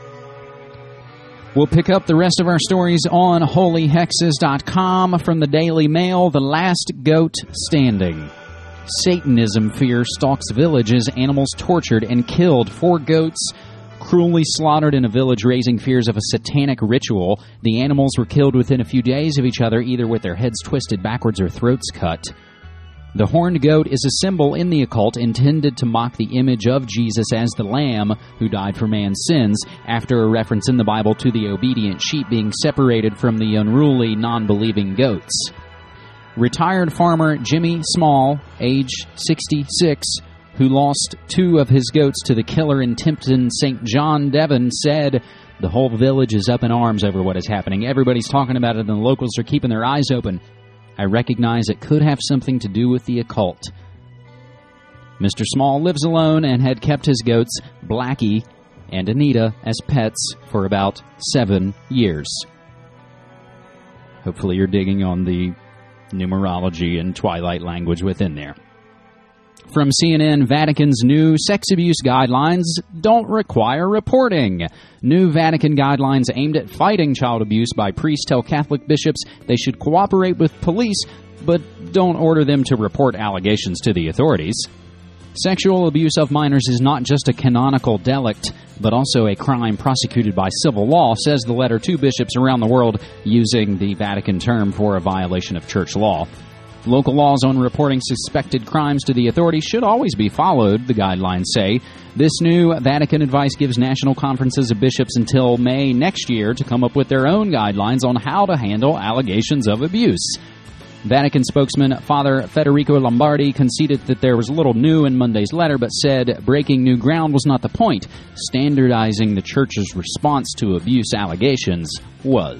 Speaker 9: We'll pick up the rest of our stories on holyhexes.com. From the Daily Mail, the last goat standing. Satanism fear stalks villages, animals tortured and killed. 4 goats cruelly slaughtered in a village, raising fears of a satanic ritual. The animals were killed within a few days of each other, either with their heads twisted backwards or throats cut. The horned goat is a symbol in the occult intended to mock the image of Jesus as the Lamb who died for man's sins, after a reference in the Bible to the obedient sheep being separated from the unruly, non-believing goats. Retired farmer Jimmy Small, age 66, who lost 2 of his goats to the killer in Timpton, St. John, Devon, said, "The whole village is up in arms over what is happening. Everybody's talking about it, and the locals are keeping their eyes open. I recognize it could have something to do with the occult." Mr. Small lives alone and had kept his goats, Blackie and Anita, as pets for about 7 years. Hopefully you're digging on the numerology and Twilight language within there. From CNN, Vatican's new sex abuse guidelines don't require reporting. New Vatican guidelines aimed at fighting child abuse by priests tell Catholic bishops they should cooperate with police, but don't order them to report allegations to the authorities. Sexual abuse of minors is not just a canonical delict, but also a crime prosecuted by civil law, says the letter to bishops around the world using the Vatican term for a violation of church law. Local laws on reporting suspected crimes to the authorities should always be followed, the guidelines say. This new Vatican advice gives national conferences of bishops until May next year to come up with their own guidelines on how to handle allegations of abuse. Vatican spokesman Father Federico Lombardi conceded that there was little new in Monday's letter, but said breaking new ground was not the point. Standardizing the Church's response to abuse allegations was.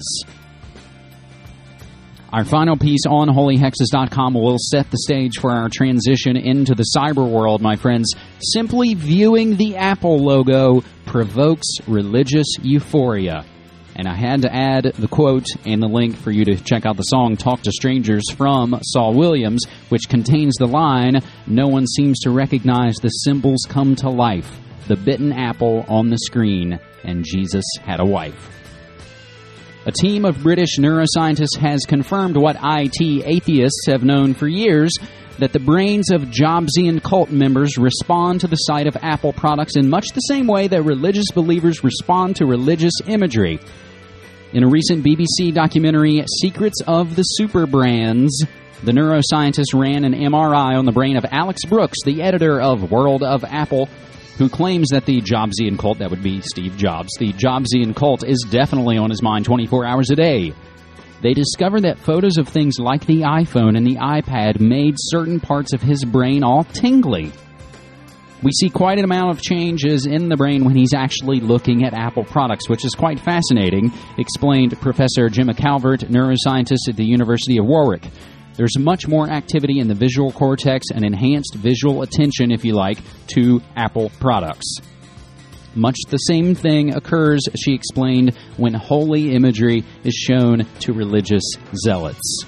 Speaker 9: Our final piece on holyhexes.com will set the stage for our transition into the cyber world, my friends. Simply viewing the Apple logo provokes religious euphoria. And I had to add the quote and the link for you to check out the song Talk to Strangers from Saul Williams, which contains the line, "No one seems to recognize the symbols come to life, the bitten apple on the screen, and Jesus had a wife." A team of British neuroscientists has confirmed what IT atheists have known for years, that the brains of Jobsian cult members respond to the sight of Apple products in much the same way that religious believers respond to religious imagery. In a recent BBC documentary, Secrets of the Super Brands, the neuroscientists ran an MRI on the brain of Alex Brooks, the editor of World of Apple, who claims that the Jobsian cult, that would be Steve Jobs, the Jobsian cult is definitely on his mind 24 hours a day. They discovered that photos of things like the iPhone and the iPad made certain parts of his brain all tingly. We see quite an amount of changes in the brain when he's actually looking at Apple products, which is quite fascinating, explained Professor Gemma Calvert, neuroscientist at the University of Warwick. There's much more activity in the visual cortex and enhanced visual attention, if you like, to Apple products. Much the same thing occurs, she explained, when holy imagery is shown to religious zealots.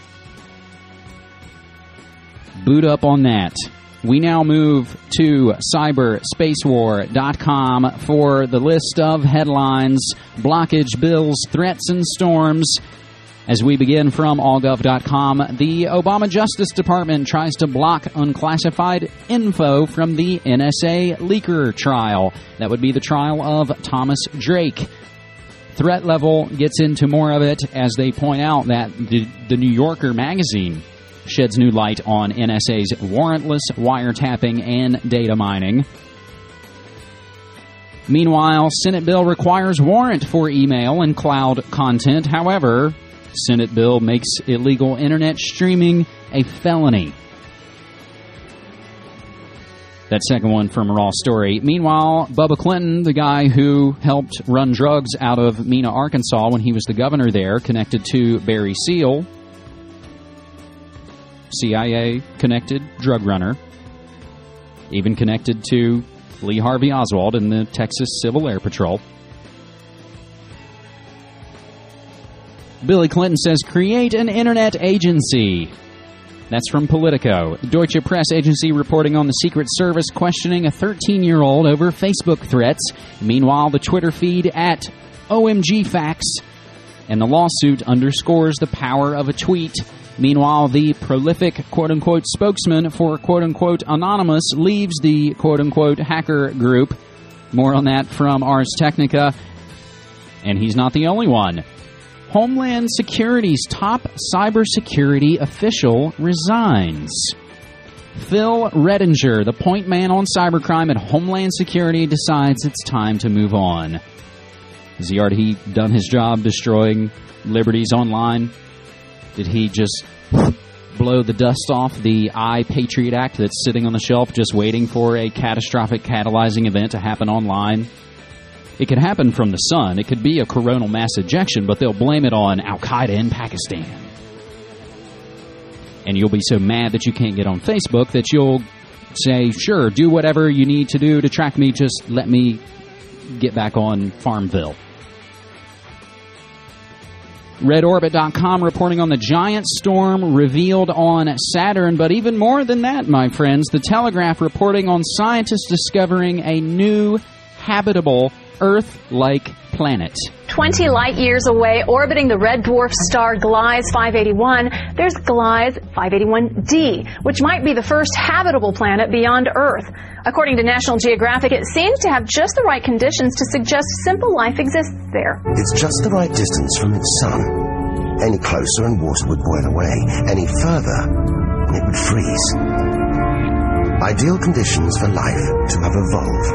Speaker 9: Boot up on that. We now move to cyberspacewar.com for the list of headlines, blockage bills, threats, and storms. As we begin from allgov.com, the Obama Justice Department tries to block unclassified info from the NSA leaker trial. That would be the trial of Thomas Drake. Threat level gets into more of it as they point out that the New Yorker magazine sheds new light on NSA's warrantless wiretapping and data mining. Meanwhile, Senate bill requires warrant for email and cloud content. However, Senate bill makes illegal internet streaming a felony. That second one from a Raw Story. Meanwhile, Bubba Clinton, the guy who helped run drugs out of Mena, Arkansas when he was the governor there, connected to Barry Seal, CIA-connected drug runner, even connected to Lee Harvey Oswald in the Texas Civil Air Patrol. Billy Clinton says, create an internet agency. That's from Politico. The Deutsche Press agency reporting on the Secret Service questioning a 13-year-old over Facebook threats. Meanwhile, the Twitter feed at OMGFacts. And the lawsuit underscores the power of a tweet. Meanwhile, the prolific quote-unquote spokesman for quote-unquote Anonymous leaves the quote-unquote hacker group. More on that from Ars Technica. And he's not the only one. Homeland Security's top cybersecurity official resigns. Phil Redinger, the point man on cybercrime at Homeland Security, decides it's time to move on. Has he already done his job destroying liberties online? Did he just blow the dust off the iPatriot Act that's sitting on the shelf just waiting for a catastrophic catalyzing event to happen online? It could happen from the sun. It could be a coronal mass ejection, but they'll blame it on Al-Qaeda in Pakistan. And you'll be so mad that you can't get on Facebook that you'll say, sure, do whatever you need to do to track me, just let me get back on Farmville. RedOrbit.com reporting on the giant storm revealed on Saturn, but even more than that, my friends, The Telegraph reporting on scientists discovering a new habitable Earth-like planet.
Speaker 20: 20 light years away, orbiting the red dwarf star Gliese 581, there's Gliese 581d, which might be the first habitable planet beyond Earth. According to National Geographic, it seems to have just the right conditions to suggest simple life exists there.
Speaker 22: It's just the right distance from its sun. Any closer and water would boil away. Any further, it would freeze. Ideal conditions for life to have evolved.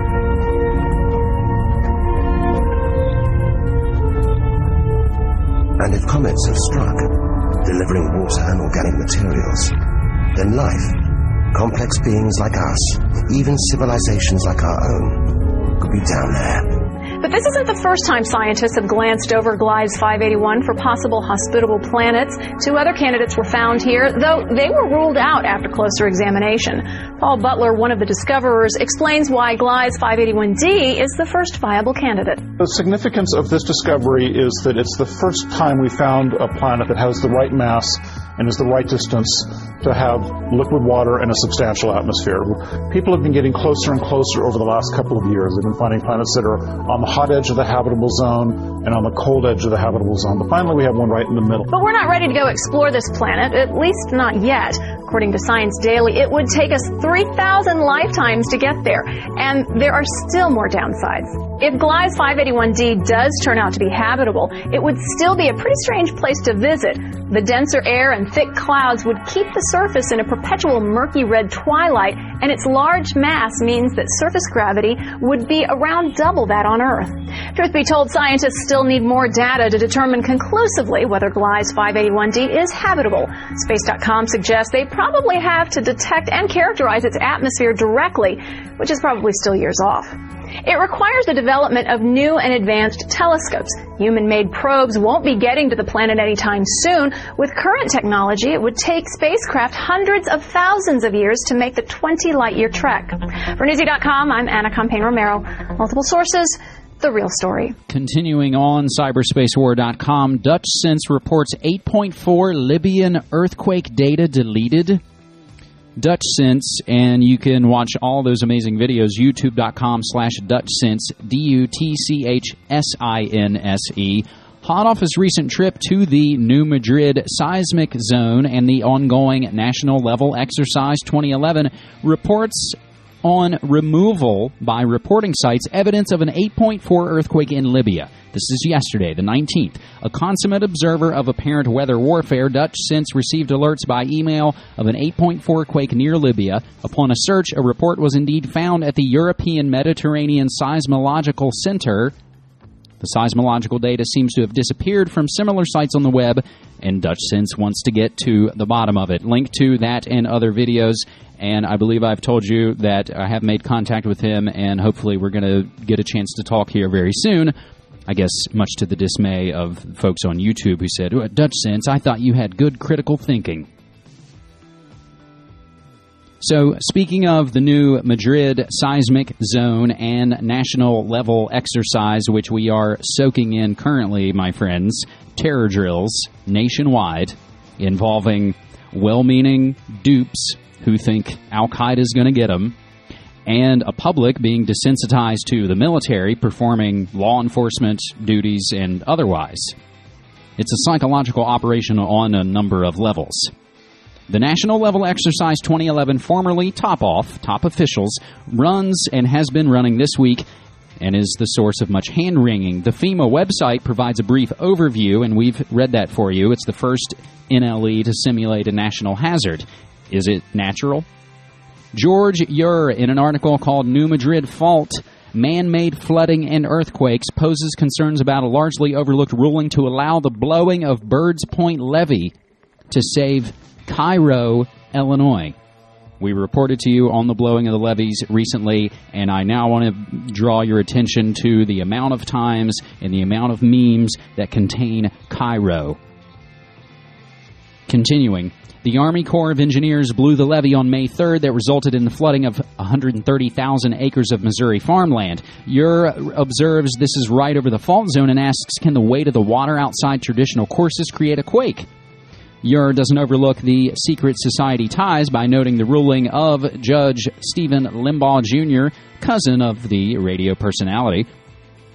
Speaker 22: And if comets have struck, delivering water and organic materials, then life, complex beings like us, even civilizations like our own, could be down there.
Speaker 20: But this isn't the first time scientists have glanced over Gliese 581 for possible hospitable planets. 2 other candidates were found here, though they were ruled out after closer examination. Paul Butler, one of the discoverers, explains why Gliese 581d is the first viable candidate.
Speaker 23: The significance of this discovery is that it's the first time we found a planet that has the right mass and is the right distance to have liquid water and a substantial atmosphere. People have been getting closer and closer over the last couple of years. They've been finding planets that are on the hot edge of the habitable zone and on the cold edge of the habitable zone. But finally, we have one right in the middle.
Speaker 20: But we're not ready to go explore this planet, at least not yet. According to Science Daily, it would take us 3,000 lifetimes to get there, and there are still more downsides. If Gliese 581d does turn out to be habitable, it would still be a pretty strange place to visit. The denser air and thick clouds would keep the surface in a perpetual murky red twilight, and its large mass means that surface gravity would be around double that on Earth. Truth be told, scientists still need more data to determine conclusively whether Gliese 581d is habitable. Space.com suggests they probably have to detect and characterize its atmosphere directly, which is probably still years off. It requires the development of new and advanced telescopes. Human-made probes won't be getting to the planet anytime soon. With current technology, it would take spacecraft hundreds of thousands of years to make the 20-light-year trek. For Newsy.com, I'm Anna Campaign-Romero. Multiple sources, the real story.
Speaker 9: Continuing on, cyberspacewar.com, Dutch Sense reports 8.4 Libyan earthquake data deleted. Dutch Sense, and you can watch all those amazing videos, youtube.com/DutchSense, DUTCHSINSE. Hot off his recent trip to the New Madrid seismic zone and the ongoing national level exercise 2011, reports on removal by reporting sites evidence of an 8.4 earthquake in Libya. This is yesterday, the 19th. A consummate observer of apparent weather warfare, Dutch Sense received alerts by email of an 8.4 quake near Libya. Upon a search, a report was indeed found at the European Mediterranean Seismological Center. The seismological data seems to have disappeared from similar sites on the web, and Dutch Sense wants to get to the bottom of it. Link to that and other videos, and I believe I've told you that I have made contact with him, and hopefully we're going to get a chance to talk here very soon. I guess much to the dismay of folks on YouTube who said, Dutch Sense, I thought you had good critical thinking. So, speaking of the new Madrid seismic zone and national level exercise, which we are soaking in currently, my friends, terror drills nationwide involving well-meaning dupes who think Al-Qaeda is going to get them, and a public being desensitized to the military performing law enforcement duties and otherwise. It's a psychological operation on a number of levels. The National Level Exercise 2011, formerly Top Officials, runs and has been running this week and is the source of much hand-wringing. The FEMA website provides a brief overview, and we've read that for you. It's the first NLE to simulate a national hazard. Is it natural? George Ure, in an article called New Madrid Fault, Man-Made Flooding and Earthquakes, poses concerns about a largely overlooked ruling to allow the blowing of Birds Point Levee to save Cairo, Illinois. We reported to you on the blowing of the levees recently, and I now want to draw your attention to the amount of times and the amount of memes that contain Cairo. Continuing, the Army Corps of Engineers blew the levee on May 3rd that resulted in the flooding of 130,000 acres of Missouri farmland. Ure observes this is right over the fault zone and asks, can the weight of the water outside traditional courses create a quake? Ure doesn't overlook the secret society ties by noting the ruling of Judge Stephen Limbaugh Jr., cousin of the radio personality.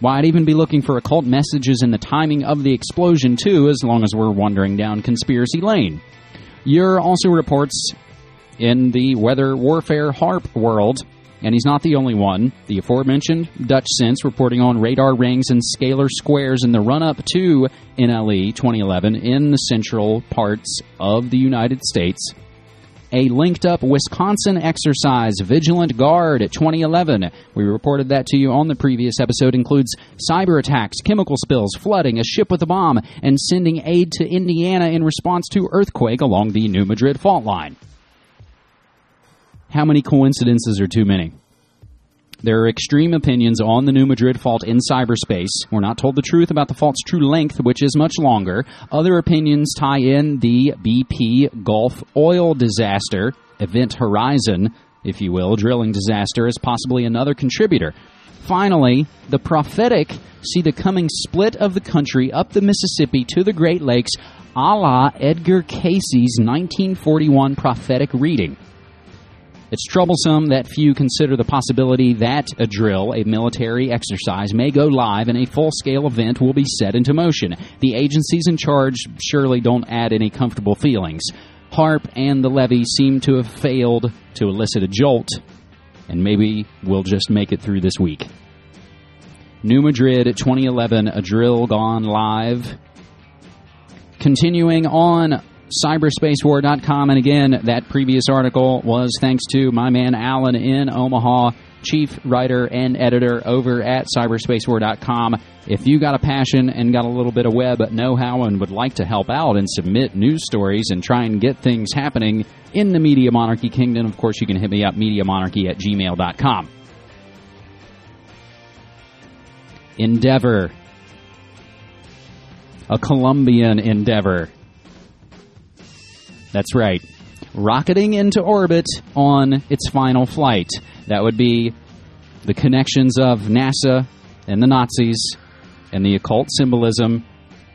Speaker 9: Why, I'd even be looking for occult messages in the timing of the explosion, too, as long as we're wandering down conspiracy lane. Ure also reports in the weather warfare HARP world, and he's not the only one. The aforementioned Dutch Sense reporting on radar rings and scalar squares in the run-up to NLE 2011 in the central parts of the United States. A linked-up Wisconsin exercise, Vigilant Guard 2011. We reported that to you on the previous episode. Includes cyber attacks, chemical spills, flooding, a ship with a bomb, and sending aid to Indiana in response to earthquake along the New Madrid fault line. How many coincidences are too many? There are extreme opinions on the New Madrid fault in cyberspace. We're not told the truth about the fault's true length, which is much longer. Other opinions tie in the BP Gulf oil disaster, Event Horizon, if you will, drilling disaster, as possibly another contributor. Finally, the prophetic see the coming split of the country up the Mississippi to the Great Lakes, a la Edgar Cayce's 1941 prophetic reading. It's troublesome that few consider the possibility that a drill, a military exercise, may go live and a full-scale event will be set into motion. The agencies in charge surely don't add any comfortable feelings. HARP and the levee seem to have failed to elicit a jolt, and maybe we'll just make it through this week. New Madrid 2011, a drill gone live. Continuing on cyberspacewar.com, and again, that previous article was thanks to my man Alan in Omaha, chief writer and editor over at cyberspacewar.com. If you got a passion and got a little bit of web know-how and would like to help out and submit news stories and try and get things happening in the Media Monarchy Kingdom, of course, you can hit me up, MediaMonarchy@gmail.com. Endeavour. A Colombian endeavor. That's right. Rocketing into orbit on its final flight. That would be the connections of NASA and the Nazis and the occult symbolism,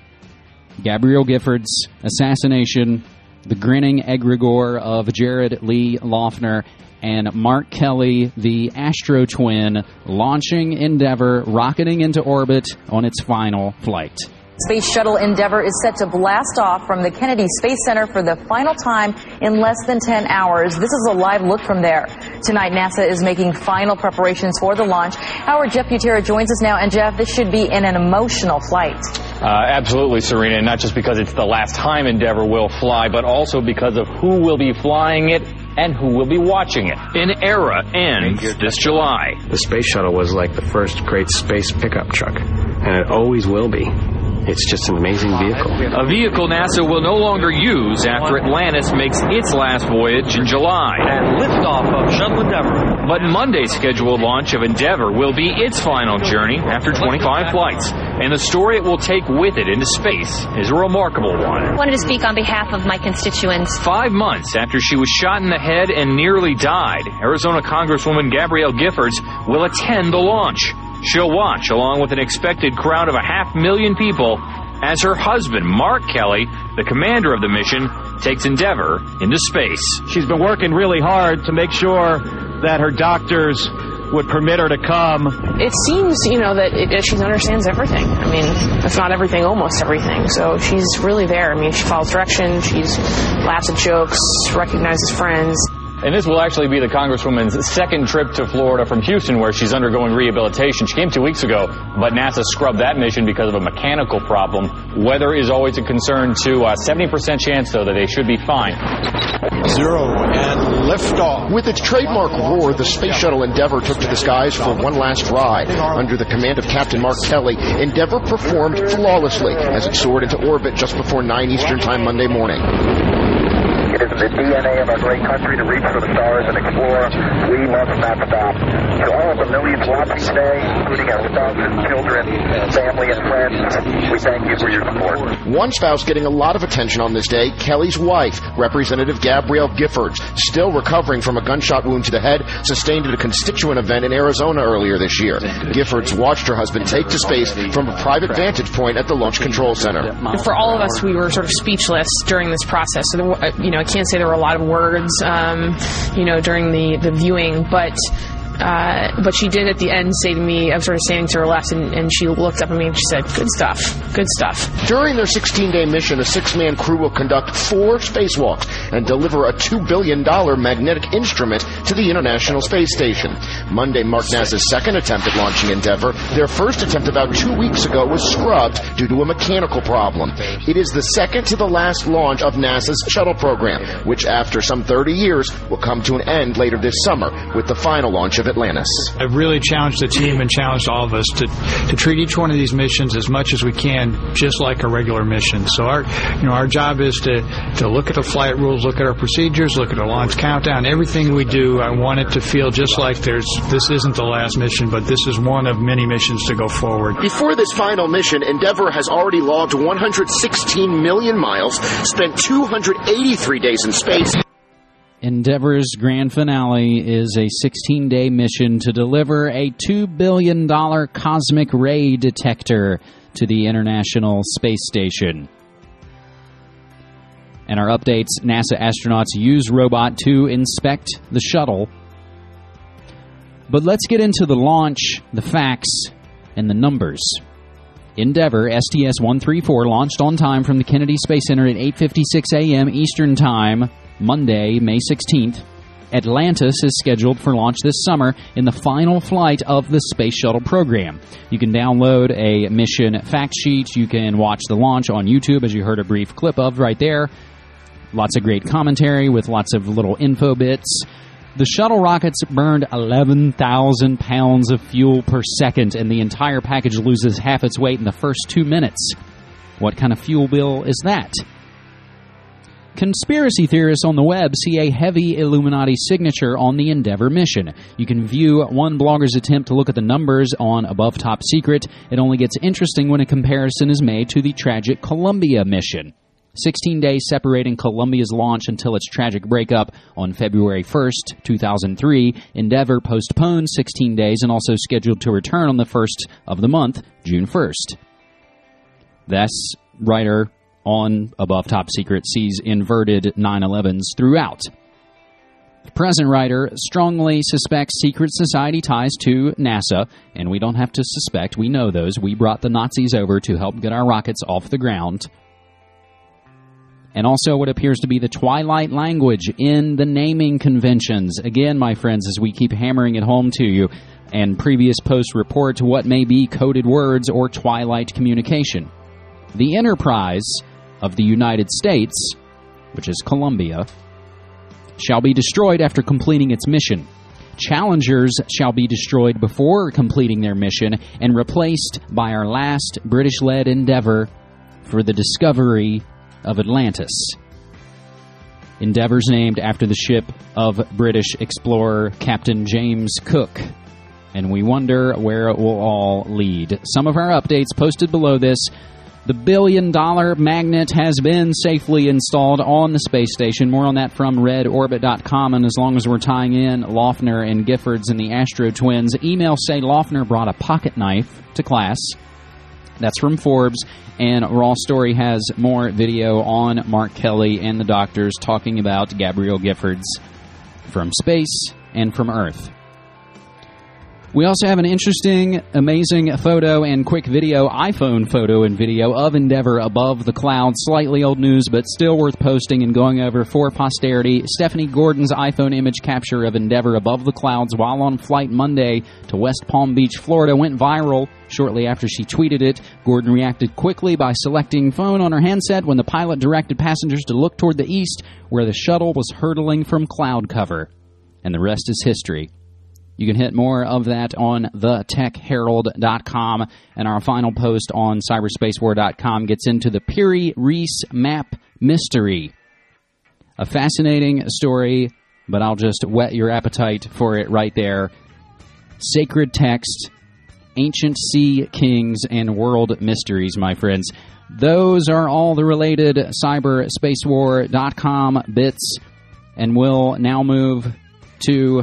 Speaker 9: Gabrielle Gifford's assassination, the grinning egregore of Jared Lee Loughner, and Mark Kelly, the Astro Twin, launching Endeavour, rocketing into orbit on its final flight.
Speaker 1: Space Shuttle Endeavour is set to blast off from the Kennedy Space Center for the final time in less than 10 hours. This is a live look from there. Tonight, NASA is making final preparations for the launch. Our Jeff Butera joins us now. And Jeff, this should be an emotional flight.
Speaker 3: Absolutely, Serena, and not just because it's the last time Endeavour will fly, but also because of who will be flying it and who will be watching it.
Speaker 4: An era ends this July.
Speaker 24: The Space Shuttle was like the first great space pickup truck, and it always will be. It's just an amazing vehicle.
Speaker 4: A vehicle NASA will no longer use after Atlantis makes its last voyage in July.
Speaker 25: And liftoff of Shuttle Endeavour.
Speaker 4: But Monday's scheduled launch of Endeavour will be its final journey after 25 flights. And the story it will take with it into space is a remarkable one.
Speaker 18: I wanted to speak on behalf of my constituents.
Speaker 4: 5 months after she was shot in the head and nearly died, Arizona Congresswoman Gabrielle Giffords will attend the launch. She'll watch, along with an expected crowd of 500,000 people, as her husband, Mark Kelly, the commander of the mission, takes Endeavour into space.
Speaker 26: She's been working really hard to make sure that her doctors would permit her to come.
Speaker 27: It seems, that she understands everything. I mean, if not everything, almost everything. So she's really there. I mean, she follows directions, she laughs at jokes, recognizes friends.
Speaker 3: And this will actually be the Congresswoman's second trip to Florida from Houston, where she's undergoing rehabilitation. She came 2 weeks ago, but NASA scrubbed that mission because of a mechanical problem. Weather is always a concern, too. 70% chance, though, that they should be fine.
Speaker 28: 0 and liftoff.
Speaker 29: With its trademark roar, the Space Shuttle Endeavour took to the skies for one last ride. Under the command of Captain Mark Kelly, Endeavour performed flawlessly as it soared into orbit just before 9 Eastern Time Monday morning.
Speaker 30: It is the DNA of our great country to reach for the stars and explore. We must not stop. To all of the millions watching today, including our spouses, children, family, and friends, we thank you for your support.
Speaker 29: One spouse getting a lot of attention on this day, Kelly's wife, Representative Gabrielle Giffords, still recovering from a gunshot wound to the head sustained at a constituent event in Arizona earlier this year. Giffords watched her husband take to space from a private vantage point at the Launch Control Center.
Speaker 27: For all of us, we were sort of speechless during this process. So, I can't say there were a lot of words, during the viewing, but But she did at the end say to me, I was sort of standing to her left, and she looked up at me and she said, good stuff, good stuff.
Speaker 29: During their 16-day mission, a 6-man crew will conduct 4 spacewalks and deliver a $2 billion magnetic instrument to the International Space Station. Monday marked NASA's second attempt at launching Endeavour. Their first attempt about 2 weeks ago was scrubbed due to a mechanical problem. It is the second to the last launch of NASA's shuttle program, which after some 30 years will come to an end later this summer with the final launch of Atlantis.
Speaker 2: I've really challenged the team and challenged all of us to treat each one of these missions as much as we can, just like a regular mission. So our job is to look at the flight rules, look at our procedures, look at our launch countdown, everything we do. I want it to feel just like this isn't the last mission, but this is one of many missions to go forward.
Speaker 29: Before this final mission, Endeavour has already logged 116 million miles, spent 283 days in space.
Speaker 9: Endeavour's grand finale is a 16-day mission to deliver a $2 billion cosmic ray detector to the International Space Station. And our updates, NASA astronauts use robot to inspect the shuttle. But let's get into the launch, the facts, and the numbers. Endeavour STS-134 launched on time from the Kennedy Space Center at 8:56 a.m. Eastern Time, Monday, May 16th. Atlantis is scheduled for launch this summer in the final flight of the Space Shuttle program. You can download a mission fact sheet. You can watch the launch on YouTube, as you heard a brief clip of right there. Lots of great commentary with lots of little info bits. The shuttle rockets burned 11,000 pounds of fuel per second, and the entire package loses half its weight in the first 2 minutes. What kind of fuel bill is that? Conspiracy theorists on the web see a heavy Illuminati signature on the Endeavour mission. You can view one blogger's attempt to look at the numbers on Above Top Secret. It only gets interesting when a comparison is made to the tragic Columbia mission. 16 days separating Columbia's launch until its tragic breakup on February 1st, 2003. Endeavour postponed 16 days and also scheduled to return on the 1st of the month, June 1st. This writer on Above Top Secret sees inverted 9/11s throughout. The present writer strongly suspects secret society ties to NASA, and we don't have to suspect, we know those. We brought the Nazis over to help get our rockets off the ground. And also what appears to be the Twilight language in the naming conventions. Again, my friends, as we keep hammering it home to you, and previous posts report what may be coded words or Twilight communication. The Enterprise of the United States, which is Columbia, shall be destroyed after completing its mission. Challengers shall be destroyed before completing their mission and replaced by our last British-led endeavor for the discovery of Atlantis. Endeavour's named after the ship of British explorer Captain James Cook, and we wonder where it will all lead. Some of our updates posted below this. The $1 billion magnet has been safely installed on the space station. More on that from RedOrbit.com. And as long as we're tying in Loeffner and Giffords and the Astro Twins, emails say Loeffner brought a pocket knife to class. That's from Forbes. And Raw Story has more video on Mark Kelly and the doctors talking about Gabrielle Giffords from space and from Earth. We also have an interesting, amazing photo and quick video, iPhone photo and video of Endeavour above the clouds. Slightly old news, but still worth posting and going over for posterity. Stephanie Gordon's iPhone image capture of Endeavour above the clouds while on flight Monday to West Palm Beach, Florida, went viral. Shortly after she tweeted it, Gordon reacted quickly by selecting phone on her handset when the pilot directed passengers to look toward the east, where the shuttle was hurtling from cloud cover. And the rest is history. You can hit more of that on thetechherald.com, and our final post on cyberspacewar.com gets into the Piri Reis map mystery. A fascinating story, but I'll just whet your appetite for it right there. Sacred text, ancient sea kings, and world mysteries, my friends. Those are all the related cyberspacewar.com bits, and we'll now move to...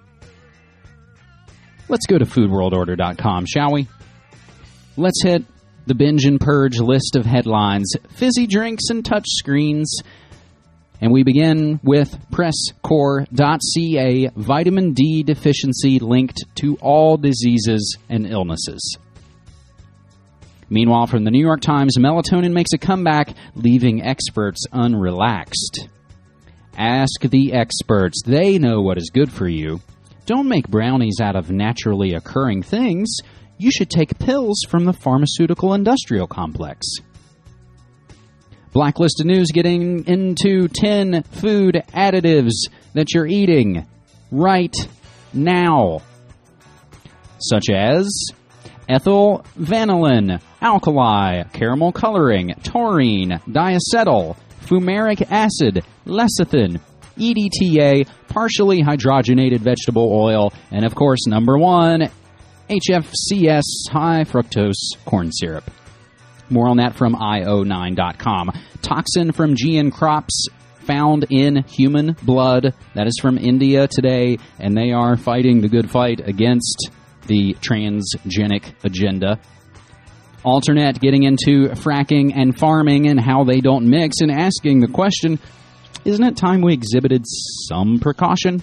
Speaker 9: Let's go to foodworldorder.com, shall we? Let's hit the binge and purge list of headlines. Fizzy drinks and touch screens. And we begin with presscorps.ca, vitamin D deficiency linked to all diseases and illnesses. Meanwhile, from the New York Times, melatonin makes a comeback, leaving experts unrelaxed. Ask the experts. They know what is good for you. Don't make brownies out of naturally occurring things. You should take pills from the pharmaceutical industrial complex. Blacklisted News getting into 10 food additives that you're eating right now, such as ethyl vanillin, alkali, caramel coloring, taurine, diacetyl, fumaric acid, lecithin, EDTA, partially hydrogenated vegetable oil, and of course, number one, HFCS, high fructose corn syrup. More on that from io9.com. Toxin from GN crops found in human blood. That is from India today, and they are fighting the good fight against the transgenic agenda. Alternet getting into fracking and farming and how they don't mix, and asking the question, isn't it time we exhibited some precaution?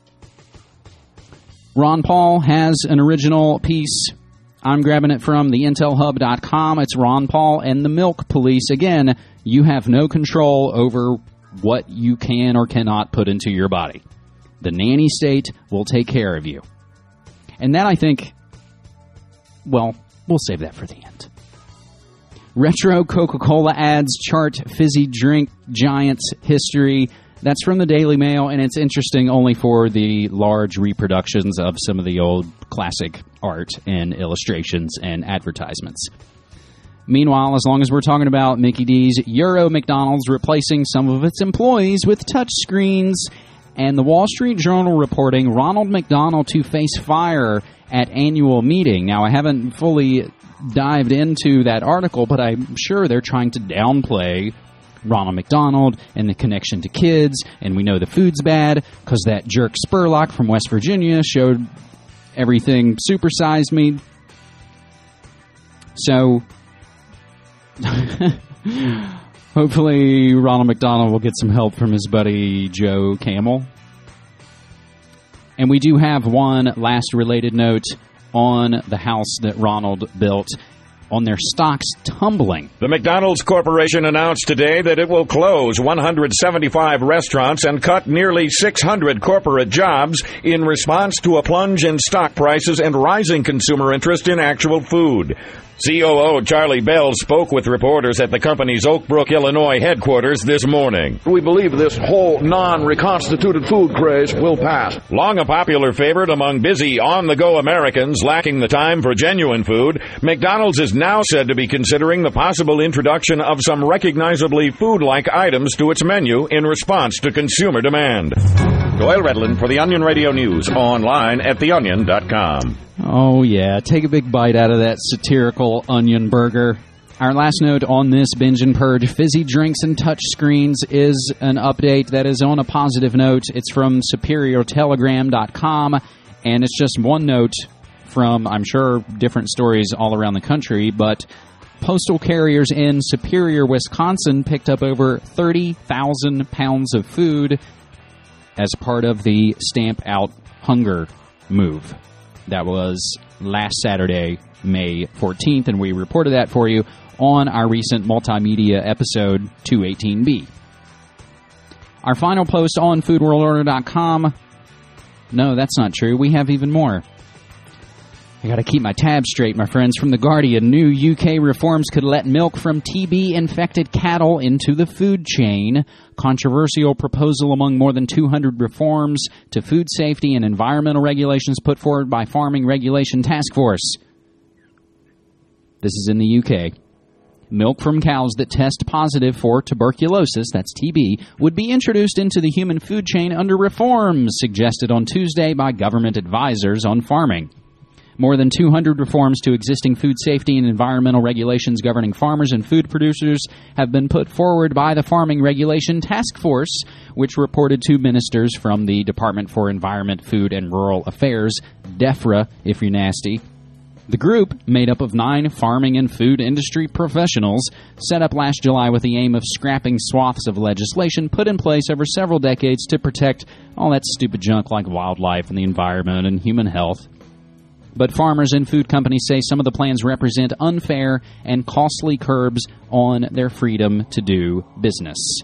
Speaker 9: Ron Paul has an original piece. I'm grabbing it from the intelhub.com. It's Ron Paul and the Milk Police. Again, you have no control over what you can or cannot put into your body. The nanny state will take care of you. And that, I think, well, we'll save that for the end. Retro Coca-Cola ads chart fizzy drink giants history. That's from the Daily Mail, and it's interesting only for the large reproductions of some of the old classic art and illustrations and advertisements. Meanwhile, as long as we're talking about Mickey D's, Euro McDonald's replacing some of its employees with touch screens, and the Wall Street Journal reporting Ronald McDonald to face fire at annual meeting. Now, I haven't fully dived into that article, but I'm sure they're trying to downplay Ronald McDonald and the connection to kids, and we know the food's bad because that jerk Spurlock from West Virginia showed everything supersized me. So hopefully Ronald McDonald will get some help from his buddy Joe Camel. And we do have one last related note on the house that Ronald built, on their stocks tumbling.
Speaker 5: The McDonald's Corporation announced today that it will close 175 restaurants and cut nearly 600 corporate jobs in response to a plunge in stock prices and rising consumer interest in actual food. COO Charlie Bell spoke with reporters at the company's Oak Brook, Illinois headquarters this morning.
Speaker 6: We believe this whole non-reconstituted food craze will pass.
Speaker 5: Long a popular favorite among busy, on-the-go Americans lacking the time for genuine food, McDonald's is now said to be considering the possible introduction of some recognizably food-like items to its menu in response to consumer demand. Doyle Redland for the Onion Radio News, online at theonion.com.
Speaker 9: Oh, yeah. Take a big bite out of that satirical onion burger. Our last note on this binge and purge, fizzy drinks and touch screens, is an update that is on a positive note. It's from SuperiorTelegram.com, and it's just one note from, I'm sure, different stories all around the country, but postal carriers in Superior, Wisconsin picked up over 30,000 pounds of food as part of the Stamp Out Hunger move. That was last Saturday, May 14th, and we reported that for you on our recent multimedia episode 218B. Our final post on foodworldorder.com. No, that's not true. We have even more. I got to keep my tabs straight, my friends. From The Guardian, new UK reforms could let milk from TB-infected cattle into the food chain. Controversial proposal among more than 200 reforms to food safety and environmental regulations put forward by Farming Regulation Task Force. This is in the UK. Milk from cows that test positive for tuberculosis, that's TB, would be introduced into the human food chain under reforms suggested on Tuesday by government advisors on farming. More than 200 reforms to existing food safety and environmental regulations governing farmers and food producers have been put forward by the Farming Regulation Task Force, which reported to ministers from the Department for Environment, Food, and Rural Affairs, DEFRA, if you're nasty. The group, made up of 9 farming and food industry professionals, set up last July with the aim of scrapping swaths of legislation put in place over several decades to protect all that stupid junk like wildlife and the environment and human health. But farmers and food companies say some of the plans represent unfair and costly curbs on their freedom to do business.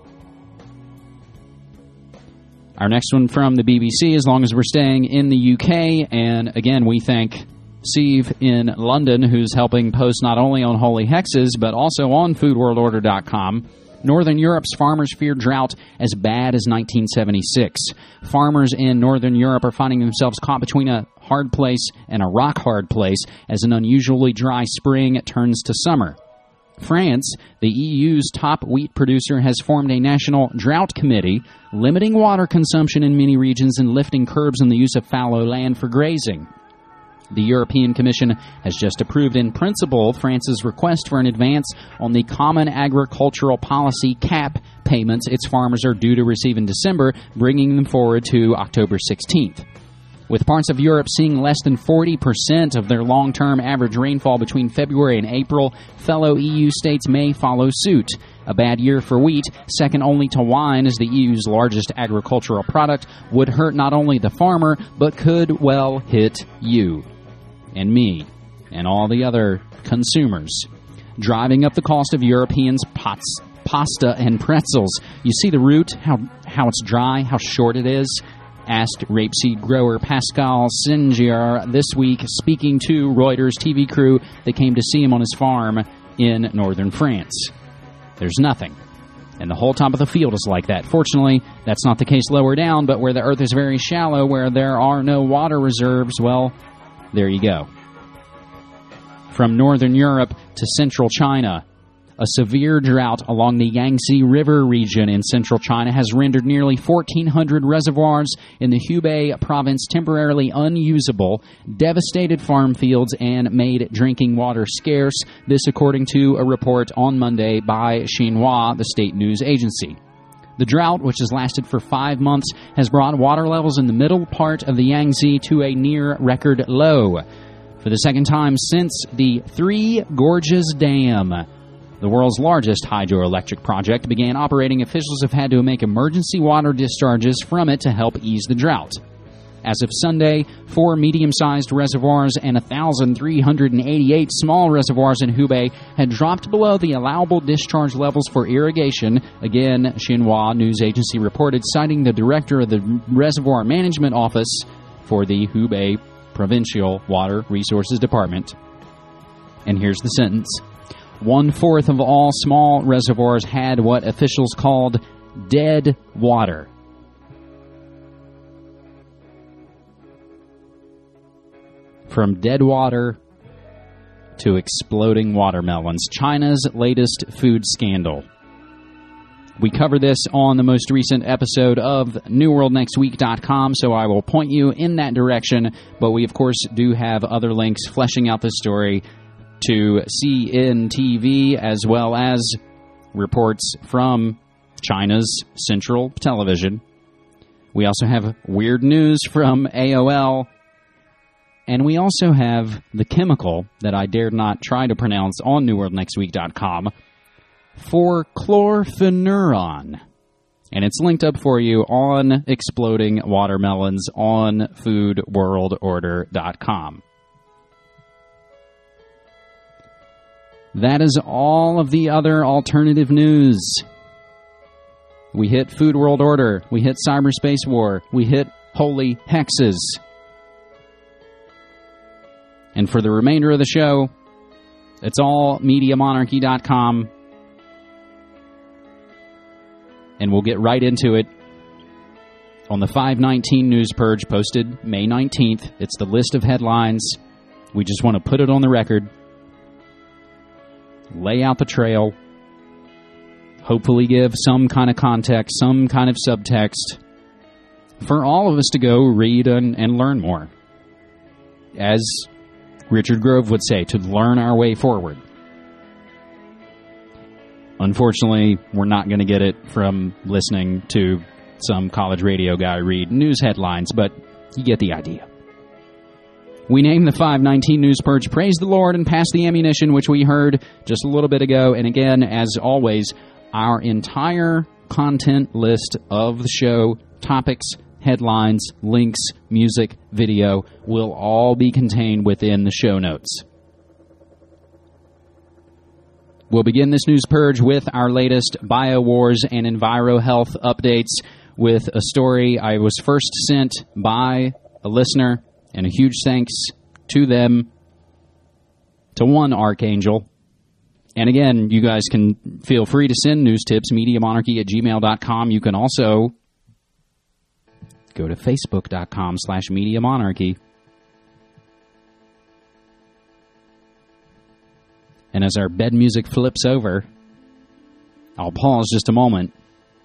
Speaker 9: Our next one from the BBC, as long as we're staying in the UK, and again, we thank Steve in London, who's helping post not only on Holy Hexes, but also on foodworldorder.com. Northern Europe's farmers fear drought as bad as 1976. Farmers in Northern Europe are finding themselves caught between a hard place and a rock-hard place as an unusually dry spring turns to summer. France, the EU's top wheat producer, has formed a national drought committee, limiting water consumption in many regions and lifting curbs on the use of fallow land for grazing. The European Commission has just approved in principle France's request for an advance on the Common Agricultural Policy CAP payments its farmers are due to receive in December, bringing them forward to October 16th. With parts of Europe seeing less than 40% of their long-term average rainfall between February and April, fellow EU states may follow suit. A bad year for wheat, second only to wine as the EU's largest agricultural product, would hurt not only the farmer, but could well hit you and me and all the other consumers, driving up the cost of Europeans' pasta and pretzels. You see the root, how it's dry, how short it is? Asked rapeseed grower Pascal Singier this week, speaking to Reuters TV crew that came to see him on his farm in northern France. There's nothing. And the whole top of the field is like that. Fortunately, that's not the case lower down, but where the earth is very shallow, where there are no water reserves, well, there you go. From northern Europe to central China, a severe drought along the Yangtze River region in central China has rendered nearly 1,400 reservoirs in the Hubei province temporarily unusable, devastated farm fields, and made drinking water scarce. This according to a report on Monday by Xinhua, the state news agency. The drought, which has lasted for 5 months, has brought water levels in the middle part of the Yangtze to a near-record low. For the second time since the Three Gorges Dam, the world's largest hydroelectric project, began operating, officials have had to make emergency water discharges from it to help ease the drought. As of Sunday, 4 medium-sized reservoirs and 1,388 small reservoirs in Hubei had dropped below the allowable discharge levels for irrigation, again, Xinhua news agency reported, citing the director of the Reservoir Management Office for the Hubei Provincial Water Resources Department. And here's the sentence. 1/4 of all small reservoirs had what officials called dead water. From dead water to exploding watermelons, China's latest food scandal. We cover this on the most recent episode of NewWorldNextWeek.com, so I will point you in that direction, but we, of course, do have other links fleshing out this story to CNTV, as well as reports from China's Central Television. We also have weird news from AOL, and we also have the chemical that I dared not try to pronounce on NewWorldNextWeek.com for chlorphenuron. And it's linked up for you on Exploding Watermelons on foodworldorder.com. That is all of the other alternative news. We hit Food World Order. We hit Cyberspace War. We hit Holy Hexes. And for the remainder of the show, it's all MediaMonarchy.com. And we'll get right into it on the 519 News Purge posted May 19th. It's the list of headlines. We just want to put it on the record. Lay out the trail. Hopefully give some kind of context, some kind of subtext for all of us to go read and learn more. As Richard Grove would say, to learn our way forward. Unfortunately, we're not going to get it from listening to some college radio guy read news headlines, but you get the idea. We name the 519 News Purge Praise the Lord and Pass the Ammunition, which we heard just a little bit ago. And again, as always, our entire content list of the show, topics, headlines, links, music, video, will all be contained within the show notes. We'll begin this news purge with our latest BioWars and EnviroHealth updates with a story I was first sent by a listener, and a huge thanks to them, to one Archangel. And again, you guys can feel free to send news tips, MediaMonarchy@gmail.com. You can also go to Facebook.com/MediaMonarchy. And as our bed music flips over, I'll pause just a moment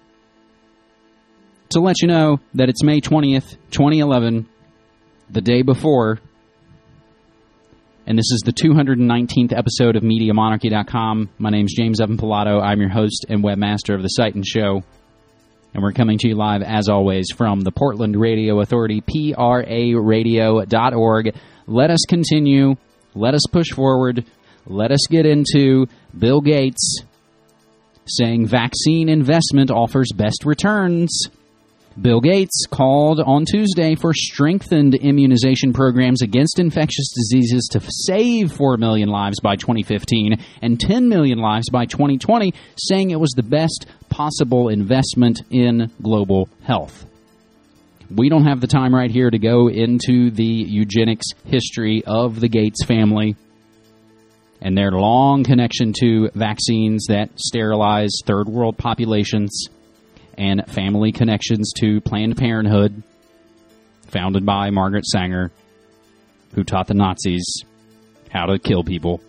Speaker 9: to let you know that it's May 20th, 2011, the day before, and this is the 219th episode of MediaMonarchy.com. My name's James Evan Pilato. I'm your host and webmaster of the site and show, and we're coming to you live, as always, from the Portland Radio Authority, PRAradio.org. Let us continue. Let us push forward. Let us get into Bill Gates saying vaccine investment offers best returns. Bill Gates called on Tuesday for strengthened immunization programs against infectious diseases to save 4 million lives by 2015 and 10 million lives by 2020, saying it was the best possible investment in global health. We don't have the time right here to go into the eugenics history of the Gates family and their long connection to vaccines that sterilize third world populations and family connections to Planned Parenthood, founded by Margaret Sanger, who taught the Nazis how to kill people.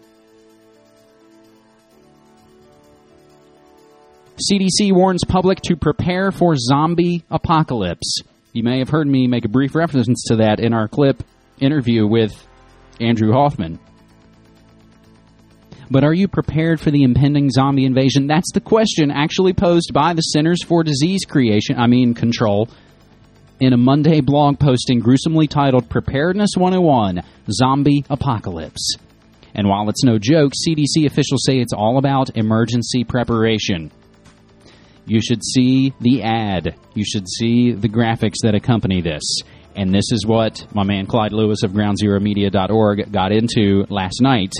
Speaker 9: CDC warns public to prepare for zombie apocalypse. You may have heard me make a brief reference to that in our clip interview with Andrew Hoffman. But are you prepared for the impending zombie invasion? That's the question actually posed by the Centers for Disease Control in a Monday blog posting gruesomely titled Preparedness 101, Zombie Apocalypse. And while it's no joke, CDC officials say it's all about emergency preparation. You should see the ad. You should see the graphics that accompany this. And this is what my man Clyde Lewis of GroundZeroMedia.org got into last night.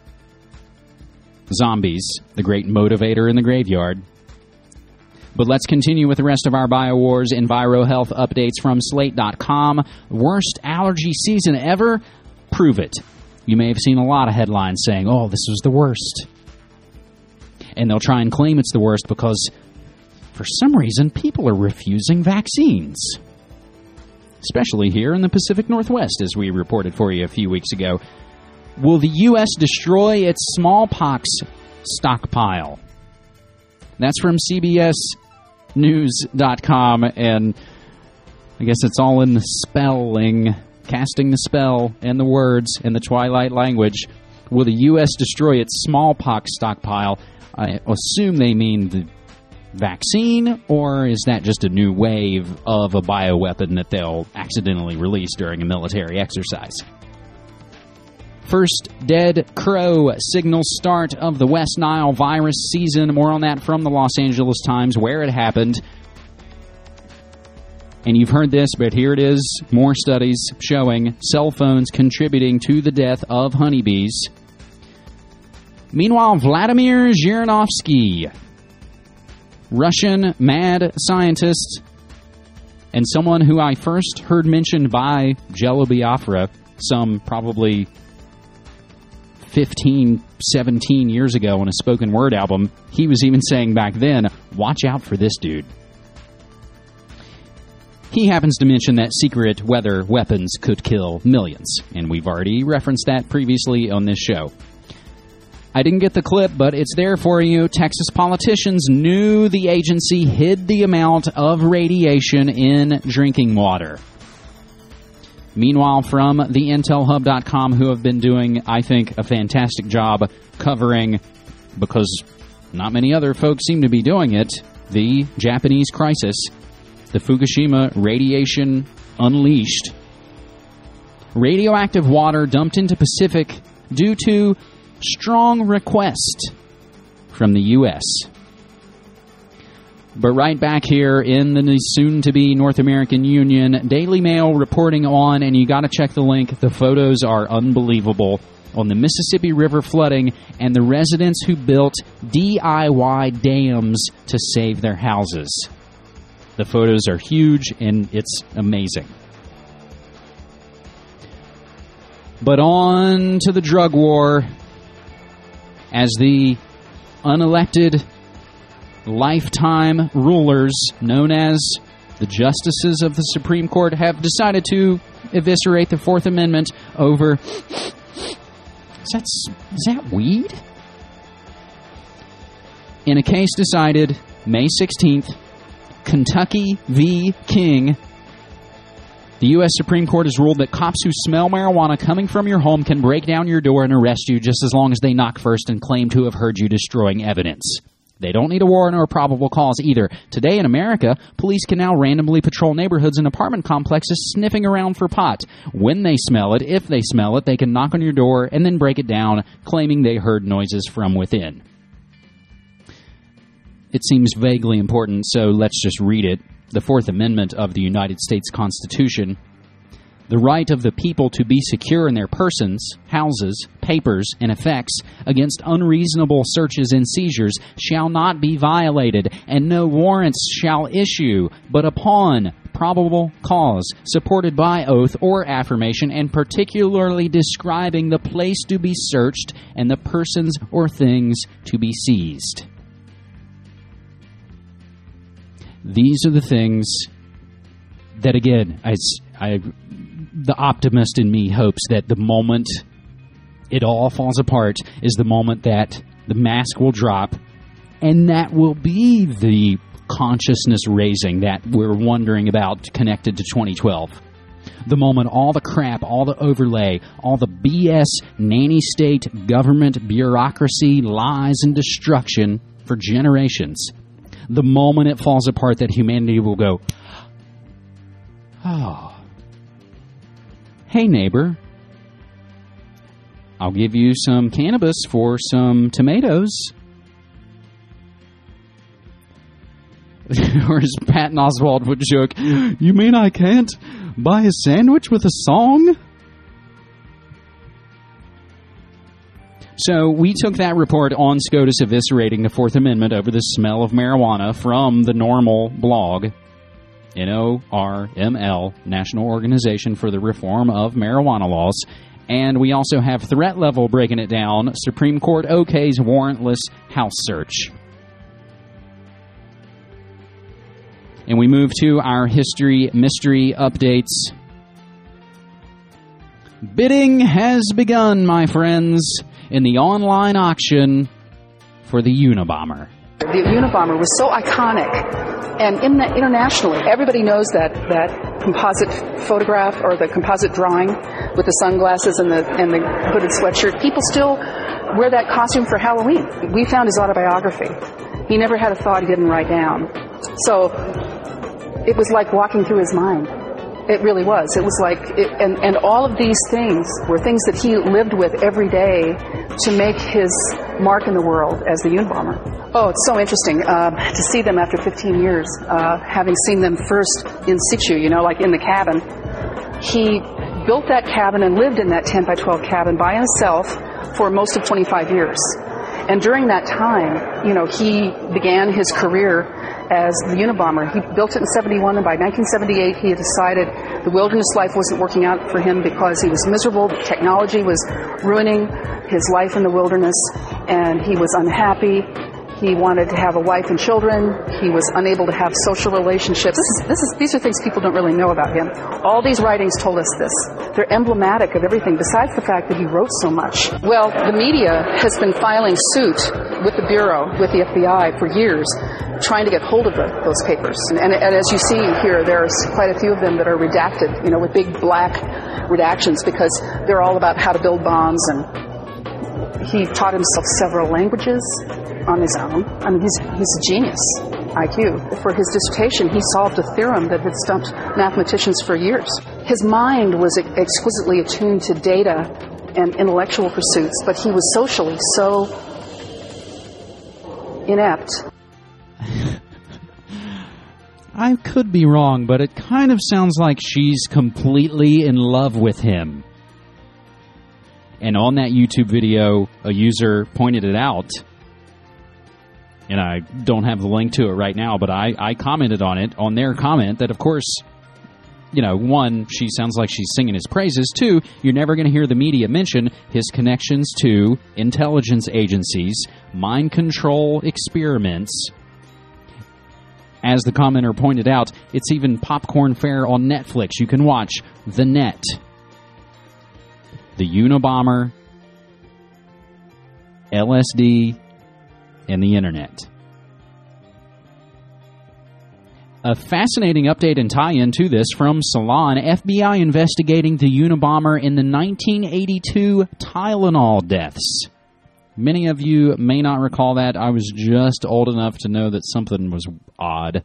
Speaker 9: Zombies, the great motivator in the graveyard. But let's continue with the rest of our BioWars EnviroHealth updates from Slate.com. Worst allergy season ever? Prove it. You may have seen a lot of headlines saying, oh, this was the worst. And they'll try and claim it's the worst because, for some reason, people are refusing vaccines. Especially here in the Pacific Northwest, as we reported for you a few weeks ago. Will the U.S. destroy its smallpox stockpile? That's from CBSNews.com, and I guess it's all in the spelling, casting the spell and the words in the Twilight language. Will the U.S. destroy its smallpox stockpile? I assume they mean the vaccine, or is that just a new wave of a bioweapon that they'll accidentally release during a military exercise? First dead crow signals start of the West Nile virus season. More on that from the Los Angeles Times, where it happened. And you've heard this, but here it is. More studies showing cell phones contributing to the death of honeybees. Meanwhile, Vladimir Zhirinovsky, Russian mad scientist, and someone who I first heard mentioned by Jello Biafra some probably 15, 17 years ago on a spoken word album. He was even saying back then, watch out for this dude. He happens to mention that secret weather weapons could kill millions, and we've already referenced that previously on this show. I didn't get the clip, but it's there for you. Texas politicians knew the agency hid the amount of radiation in drinking water. Meanwhile, from the IntelHub.com, who have been doing, I think, a fantastic job covering, because not many other folks seem to be doing it, the Japanese crisis, the Fukushima radiation unleashed. radioactive water dumped into Pacific due to strong request from the U.S. But right back here in the soon-to-be North American Union, Daily Mail reporting on, and you got to check the link, the photos are unbelievable, on the Mississippi River flooding and the residents who built DIY dams to save their houses. The photos are huge, and it's amazing. But on to the drug war, as the unelected lifetime rulers known as the Justices of the Supreme Court have decided to eviscerate the Fourth Amendment over... Is that weed? In a case decided May 16th, Kentucky v. King, the U.S. Supreme Court has ruled that cops who smell marijuana coming from your home can break down your door and arrest you just as long as they knock first and claim to have heard you destroying evidence. They don't need a warrant or probable cause either. Today in America, police can now randomly patrol neighborhoods and apartment complexes sniffing around for pot. When they smell it, if they smell it, they can knock on your door and then break it down, claiming they heard noises from within. It seems vaguely important, so let's just read it. The Fourth Amendment of the United States Constitution. The right of the people to be secure in their persons, houses, papers, and effects against unreasonable searches and seizures shall not be violated, and no warrants shall issue, but upon probable cause, supported by oath or affirmation, and particularly describing the place to be searched and the persons or things to be seized. These are the things that, again, the optimist in me hopes that the moment it all falls apart is the moment that the mask will drop, and that will be the consciousness raising that we're wondering about connected to 2012. The moment all the crap, all the overlay, all the BS, nanny state, government, bureaucracy, lies, and destruction for generations, the moment it falls apart, that humanity will go, oh, hey, neighbor, I'll give you some cannabis for some tomatoes. Or as Patton Oswalt would joke, you mean I can't buy a sandwich with a song? So we took that report on SCOTUS eviscerating the Fourth Amendment over the smell of marijuana from the Normal blog, NORML, National Organization for the Reform of Marijuana Laws. And we also have Threat Level breaking it down, Supreme Court OK's warrantless house search. And we move to our history mystery updates. Bidding has begun, my friends, in the online auction for the Unabomber.
Speaker 7: The Unabomber was so iconic, and internationally, everybody knows that composite photograph or the composite drawing with the sunglasses and the hooded sweatshirt. People still wear that costume for Halloween. We found his autobiography. He never had a thought he didn't write down. So it was like walking through his mind. It really was. It was like, and all of these things were things that he lived with every day to make his mark in the world as the Unabomber. Oh, it's so interesting to see them after 15 years, having seen them first in situ, like in the cabin. He built that cabin and lived in that 10 by 12 cabin by himself for most of 25 years. And during that time, he began his career as the Unabomber. He built it in 71, and by 1978 he had decided the wilderness life wasn't working out for him because he was miserable. Technology was ruining his life in the wilderness, and he was unhappy. He wanted to have a wife and children. He was unable to have social relationships. These are things people don't really know about him. All these writings told us this. They're emblematic of everything, besides the fact that he wrote so much. Well, the media has been filing suit with the Bureau, with the FBI, for years, trying to get hold of those papers. And as you see here, there's quite a few of them that are redacted, with big black redactions, because they're all about how to build bombs. And he taught himself several languages on his own. I mean, he's a genius. IQ. For his dissertation, he solved a theorem that had stumped mathematicians for years. His mind was exquisitely attuned to data and intellectual pursuits, but he was socially so inept.
Speaker 9: I could be wrong, but it kind of sounds like she's completely in love with him. And on that YouTube video, a user pointed it out, and I don't have the link to it right now, but I commented on it, on their comment, that of course, you know, one, she sounds like she's singing his praises. Two, you're never going to hear the media mention his connections to intelligence agencies, mind control experiments. As the commenter pointed out, it's even popcorn fare on Netflix. You can watch The Net, the Unabomber, LSD, and the Internet. A fascinating update and tie-in to this from Salon. FBI investigating the Unabomber in the 1982 Tylenol deaths. Many of you may not recall that. I was just old enough to know that something was odd.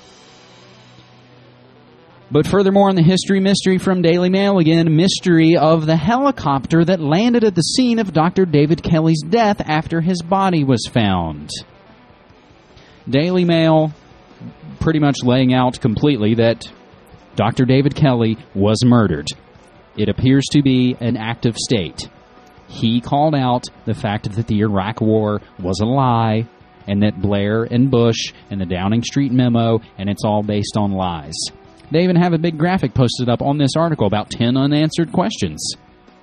Speaker 9: But furthermore, in the history mystery from Daily Mail again, mystery of the helicopter that landed at the scene of Dr. David Kelly's death after his body was found. Daily Mail pretty much laying out completely that Dr. David Kelly was murdered. It appears to be an act of state. He called out the fact that the Iraq War was a lie, and that Blair and Bush and the Downing Street memo, and it's all based on lies. They even have a big graphic posted up on this article about 10 unanswered questions.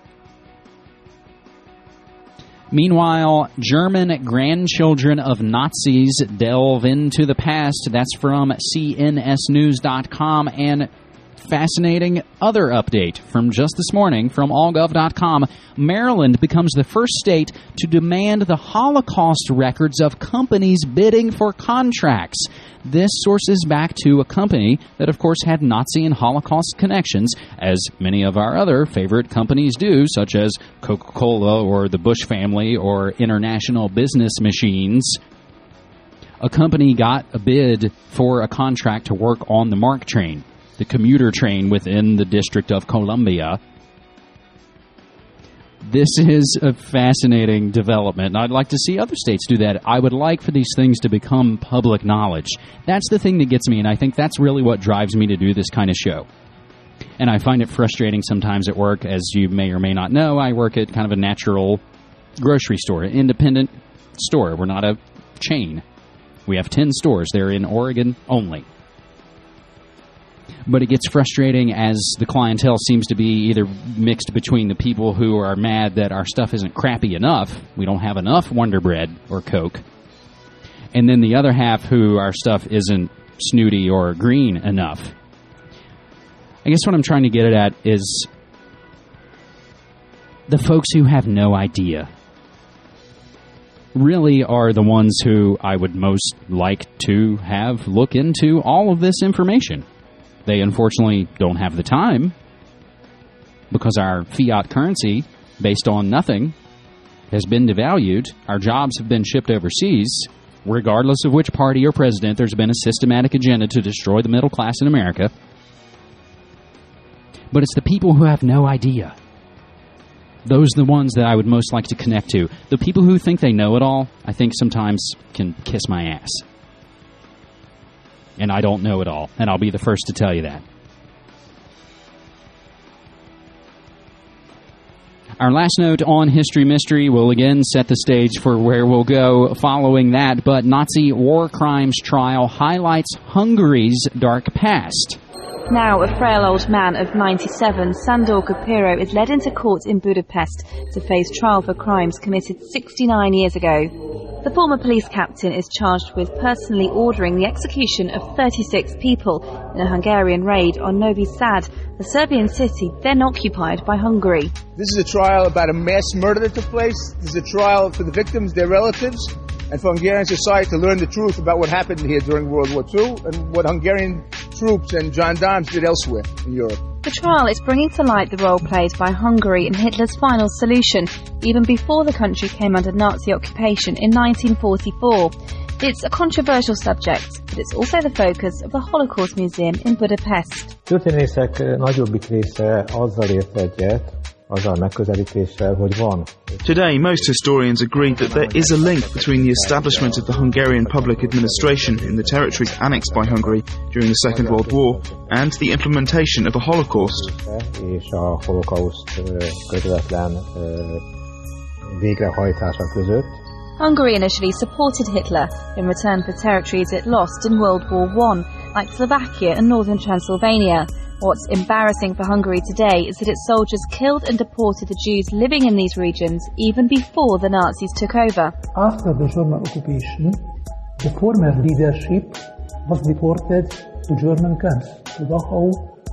Speaker 9: Meanwhile, German grandchildren of Nazis delve into the past. That's from cnsnews.com. And fascinating other update from just this morning from allgov.com. Maryland becomes the first state to demand the Holocaust records of companies bidding for contracts. This sources back to a company that, of course, had Nazi and Holocaust connections, as many of our other favorite companies do, such as Coca-Cola or the Bush family or International Business Machines. A company got a bid for a contract to work on the MARC train, the commuter train within the District of Columbia. This is a fascinating development, and I'd like to see other states do that. I would like for these things to become public knowledge. That's the thing that gets me, and I think that's really what drives me to do this kind of show. And I find it frustrating sometimes at work. As you may or may not know, I work at kind of a natural grocery store, an independent store. We're not a chain. We have 10 stores. They're in Oregon only. But it gets frustrating as the clientele seems to be either mixed between the people who are mad that our stuff isn't crappy enough, we don't have enough Wonder Bread or Coke, and then the other half who our stuff isn't snooty or green enough. I guess what I'm trying to get at is the folks who have no idea really are the ones who I would most like to have look into all of this information. They unfortunately don't have the time because our fiat currency, based on nothing, has been devalued. Our jobs have been shipped overseas. Regardless of which party or president, there's been a systematic agenda to destroy the middle class in America. But it's the people who have no idea. Those are the ones that I would most like to connect to. The people who think they know it all, I think sometimes can kiss my ass. And I don't know it all, and I'll be the first to tell you that. Our last note on History Mystery will again set the stage for where we'll go following that, but Nazi war crimes trial highlights Hungary's dark past.
Speaker 8: Now, a frail old man of 97, Sandor Capiro, is led into court in Budapest to face trial for crimes committed 69 years ago. The former police captain is charged with personally ordering the execution of 36 people in a Hungarian raid on Novi Sad, a Serbian city then occupied by Hungary.
Speaker 10: This is a trial about a mass murder that took place. This is a trial for the victims, their relatives, and for Hungarian society to learn the truth about what happened here during World War II and what Hungarian troops and gendarmes did elsewhere in Europe.
Speaker 8: The trial is bringing to light the role played by Hungary in Hitler's final solution, even before the country came under Nazi occupation in 1944. It's a controversial subject, but it's also the focus of the Holocaust Museum in Budapest.
Speaker 11: Történészek nagyobbik része azzal ért egyet, azzal megközelítéssel, hogy van.
Speaker 12: Today, most historians agree that there is a link between the establishment of the Hungarian public administration in the territories annexed by Hungary during the Second World War and the implementation of the Holocaust.
Speaker 11: És a holokauszt közvetlen végrehajtása között.
Speaker 8: Hungary initially supported Hitler in return for territories it lost in World War I, like Slovakia and northern Transylvania. What's embarrassing for Hungary today is that its soldiers killed and deported the Jews living in these regions even before the Nazis took over.
Speaker 13: After the German occupation, the former leadership was deported to German camps, to Dachau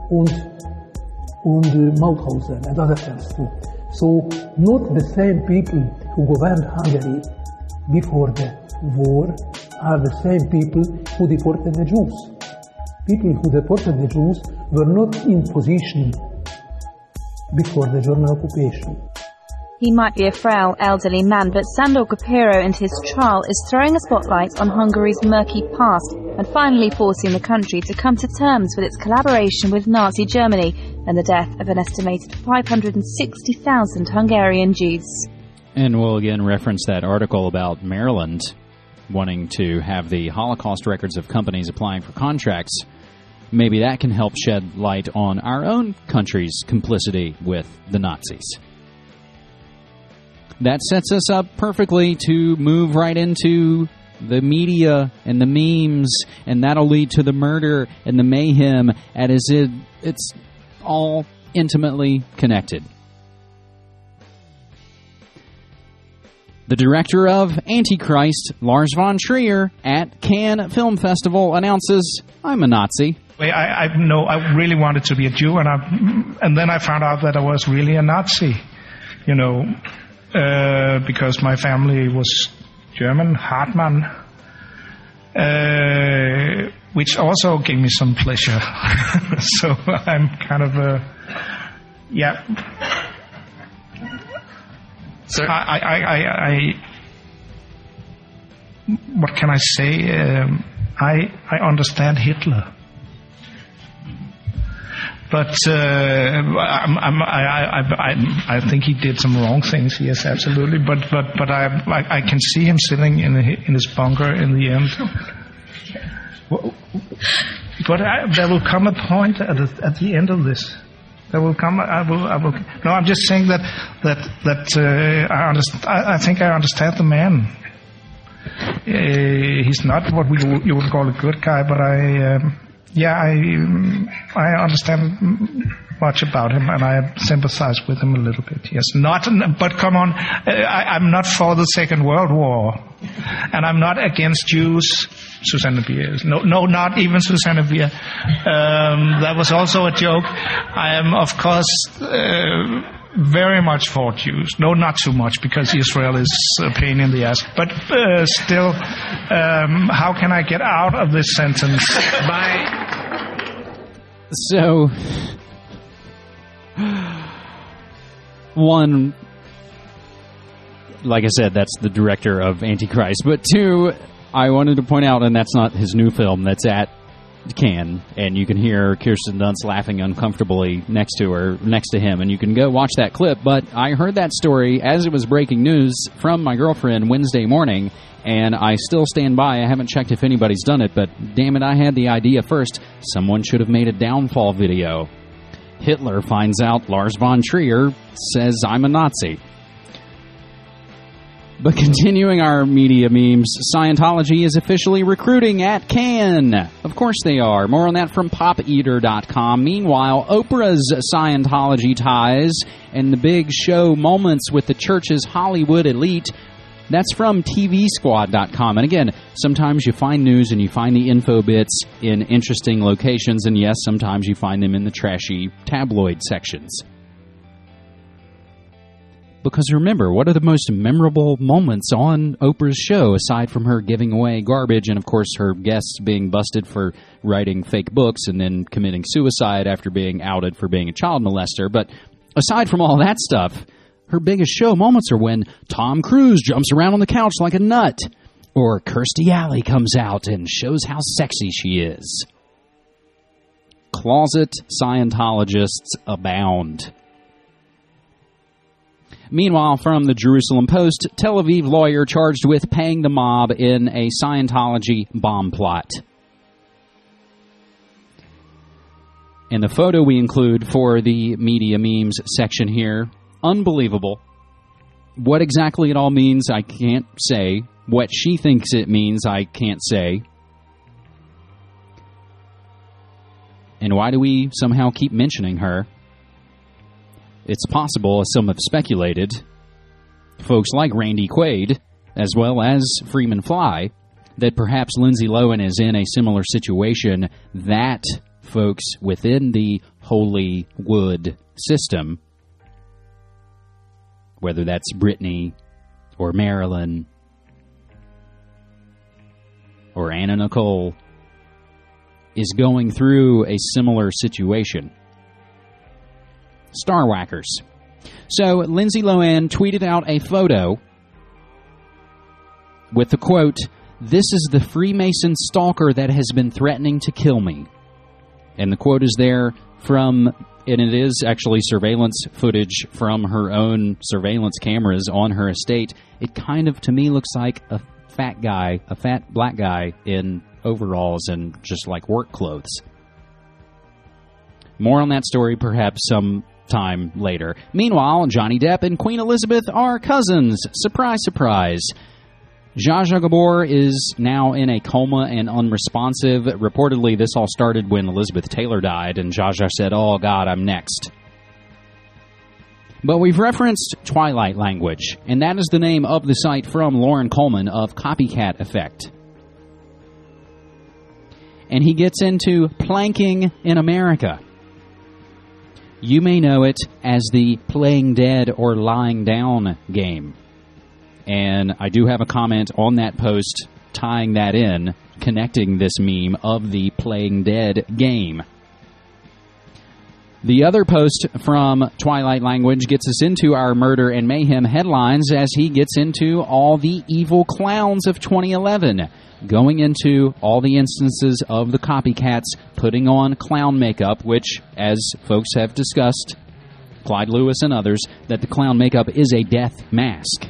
Speaker 13: and Mauthausen and other camps too. So not the same people who governed Hungary before the war are the same people who deported the Jews. People who deported the Jews were not in position before the German occupation.
Speaker 8: He might be a frail, elderly man, but Sandor Gapiro and his trial is throwing a spotlight on Hungary's murky past and finally forcing the country to come to terms with its collaboration with Nazi Germany and the death of an estimated 560,000 Hungarian Jews.
Speaker 9: And we'll again reference that article about Maryland wanting to have the Holocaust records of companies applying for contracts. Maybe that can help shed light on our own country's complicity with the Nazis. That sets us up perfectly to move right into the media and the memes, and that'll lead to the murder and the mayhem, and it's all intimately connected. The director of Antichrist, Lars von Trier, at Cannes Film Festival announces, "I'm a Nazi."
Speaker 14: I really wanted to be a Jew, and then I found out that I was really a Nazi, because my family was German, Hartmann, which also gave me some pleasure. So I'm kind of So what can I say? I understand Hitler, but I think he did some wrong things. Yes, absolutely. But I can see him sitting in his bunker in the end. But there will come a point at the end of this. There will come. I will. No, I'm just saying that I understand. I think I understand the man. He's not what you would call a good guy, but I understand much about him, and I sympathize with him a little bit. Yes, but come on, I'm not for the Second World War, and I'm not against Jews. Susanne Bier. No, not even Susanne Bier. That was also a joke. I am, of course, very much for Jews. No, not too much, because Israel is a pain in the ass. But still, how can I get out of this sentence?
Speaker 9: So, one, like I said, that's the director of Antichrist. But two, I wanted to point out, and that's not his new film, that's at Cannes, and you can hear Kirsten Dunst laughing uncomfortably next to him, and you can go watch that clip. But I heard that story as it was breaking news from my girlfriend Wednesday morning, and I still stand by. I haven't checked if anybody's done it, but damn it, I had the idea first. Someone should have made a downfall video. Hitler finds out Lars von Trier says, "I'm a Nazi." But continuing our media memes, Scientology is officially recruiting at Cannes. Of course they are. More on that from PopEater.com. Meanwhile, Oprah's Scientology ties and the big show moments with the church's Hollywood elite, that's from TVSquad.com. And again, sometimes you find news and you find the info bits in interesting locations, and yes, sometimes you find them in the trashy tabloid sections. Because remember, what are the most memorable moments on Oprah's show, aside from her giving away garbage and, of course, her guests being busted for writing fake books and then committing suicide after being outed for being a child molester? But aside from all that stuff, her biggest show moments are when Tom Cruise jumps around on the couch like a nut, Or Kirstie Alley comes out and shows how sexy she is. Closet Scientologists abound. Meanwhile, from the Jerusalem Post, Tel Aviv lawyer charged with paying the mob in a Scientology bomb plot. And the photo we include for the media memes section here, unbelievable. What exactly it all means, I can't say. What she thinks it means, I can't say. And why do we somehow keep mentioning her? It's possible, as some have speculated, folks like Randy Quaid, as well as Freeman Fly, that perhaps Lindsay Lohan is in a similar situation that folks within the Hollywood system, whether that's Britney or Marilyn or Anna Nicole, is going through a similar situation. Star whackers. So Lindsay Lohan tweeted out a photo with the quote, "This is the Freemason stalker that has been threatening to kill me." And the quote is there from, and it is actually surveillance footage from her own surveillance cameras on her estate. It kind of, to me, looks like a fat guy, a fat black guy in overalls and just like work clothes. More on that story perhaps some time later. Meanwhile, Johnny Depp and Queen Elizabeth are cousins. Surprise, surprise. Zsa Zsa Gabor is now in a coma and unresponsive. Reportedly, this all started when Elizabeth Taylor died, and Zsa Zsa said, "Oh, God, I'm next." But we've referenced Twilight Language, and that is the name of the site from Lauren Coleman of Copycat Effect. And he gets into planking in America. You may know it as the playing dead or lying down game. And I do have a comment on that post tying that in, connecting this meme of the playing dead game. The other post from Twilight Language gets us into our murder and mayhem headlines as he gets into all the evil clowns of 2011, going into all the instances of the copycats putting on clown makeup, which, as folks have discussed, Clyde Lewis and others, that the clown makeup is a death mask.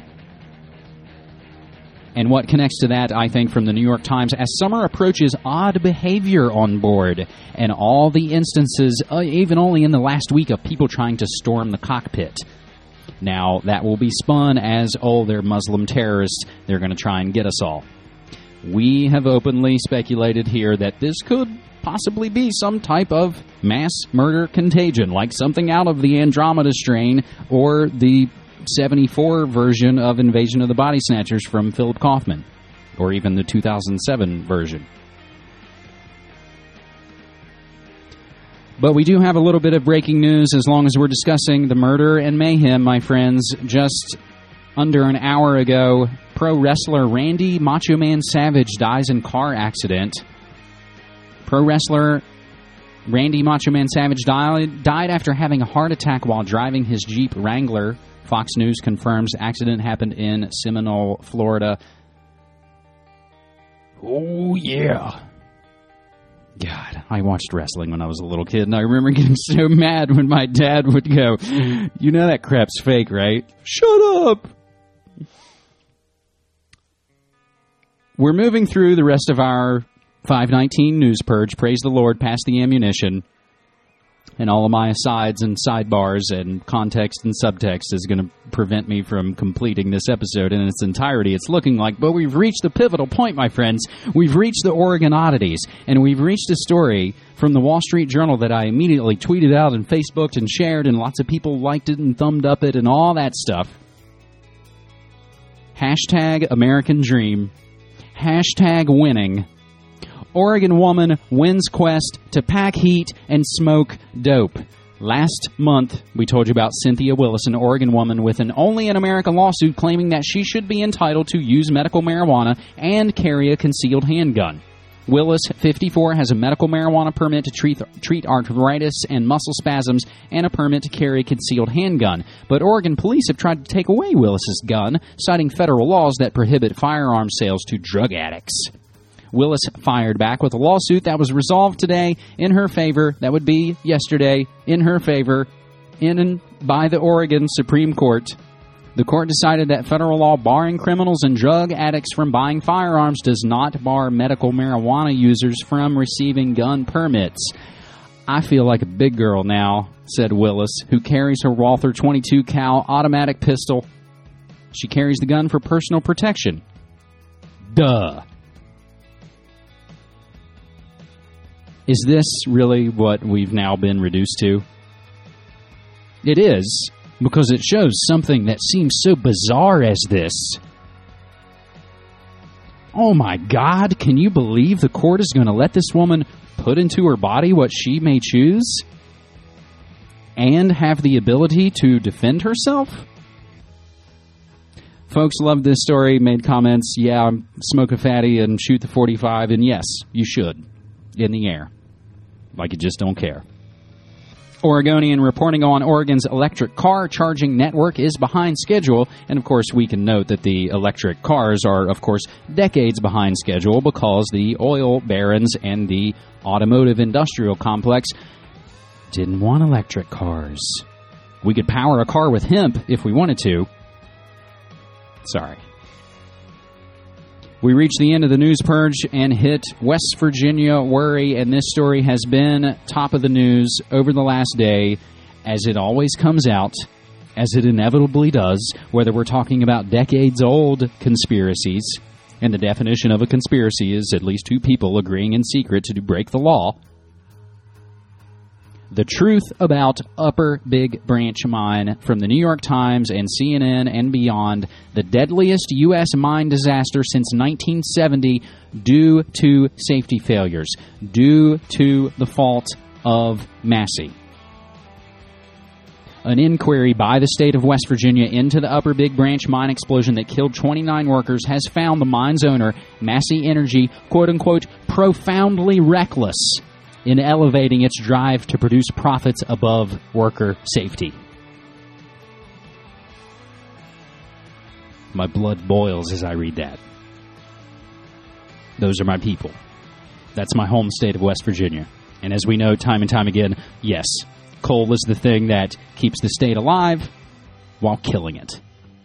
Speaker 9: And what connects to that, I think, from the New York Times, as summer approaches, odd behavior on board, and all the instances, even only in the last week, of people trying to storm the cockpit. Now, that will be spun as, oh, they're Muslim terrorists, they're going to try and get us all. We have openly speculated here that this could possibly be some type of mass murder contagion, like something out of the Andromeda strain or the 74 version of Invasion of the Body Snatchers from Philip Kaufman, or even the 2007 version. But we do have a little bit of breaking news as long as we're discussing the murder and mayhem, my friends. Just under an hour ago, pro wrestler Randy Macho Man Savage dies in car accident. Pro wrestler Randy Macho Man Savage died after having a heart attack while driving his Jeep Wrangler. Fox News confirms accident happened in Seminole, Florida. Oh, yeah. God, I watched wrestling when I was a little kid, and I remember getting so mad when my dad would go, "You know that crap's fake, right? Shut up!" We're moving through the rest of our 519 news purge. Praise the Lord, past the ammunition. And all of my asides and sidebars and context and subtext is going to prevent me from completing this episode in its entirety, it's looking like. But we've reached the pivotal point, my friends. We've reached the Oregon oddities. And we've reached a story from the Wall Street Journal that I immediately tweeted out and Facebooked and shared, and lots of people liked it and thumbed up it and all that stuff. Hashtag American Dream. Hashtag winning. Oregon woman wins quest to pack heat and smoke dope. Last month, we told you about Cynthia Willis, an Oregon woman with an Only in America lawsuit claiming that she should be entitled to use medical marijuana and carry a concealed handgun. Willis, 54, has a medical marijuana permit to treat arthritis and muscle spasms and a permit to carry a concealed handgun. But Oregon police have tried to take away Willis's gun, citing federal laws that prohibit firearm sales to drug addicts. Willis fired back with a lawsuit that was resolved today in her favor. That would be yesterday in her favor in and by the Oregon Supreme Court. The court decided that federal law barring criminals and drug addicts from buying firearms does not bar medical marijuana users from receiving gun permits. I feel like a big girl now, said Willis, who carries her Walther 22 cal automatic pistol. She carries the gun for personal protection. Duh. Is this really what we've now been reduced to? It is, because it shows something that seems so bizarre as this. Oh my God, can you believe the court is going to let this woman put into her body what she may choose? And have the ability to defend herself? Folks loved this story, made comments, yeah, smoke a fatty and shoot the 45, and yes, you should, in the air. Like you just don't care. Oregonian reporting on Oregon's electric car charging network is behind schedule. And, of course, we can note that the electric cars are, of course, decades behind schedule because the oil barons and the automotive industrial complex didn't want electric cars. We could power a car with hemp if we wanted to. Sorry. We reached the end of the news purge and hit West Virginia worry, and this story has been top of the news over the last day, as it always comes out, as it inevitably does, whether we're talking about decades-old conspiracies, and the definition of a conspiracy is at least two people agreeing in secret to break the law. The truth about Upper Big Branch Mine from the New York Times and CNN and beyond, the deadliest U.S. mine disaster since 1970 due to safety failures, due to the fault of Massey. An inquiry by the state of West Virginia into the Upper Big Branch mine explosion that killed 29 workers has found the mine's owner, Massey Energy, quote-unquote, profoundly reckless in elevating its drive to produce profits above worker safety. My blood boils as I read that. Those are my people. That's my home state of West Virginia. And as we know time and time again, yes, coal is the thing that keeps the state alive while killing it.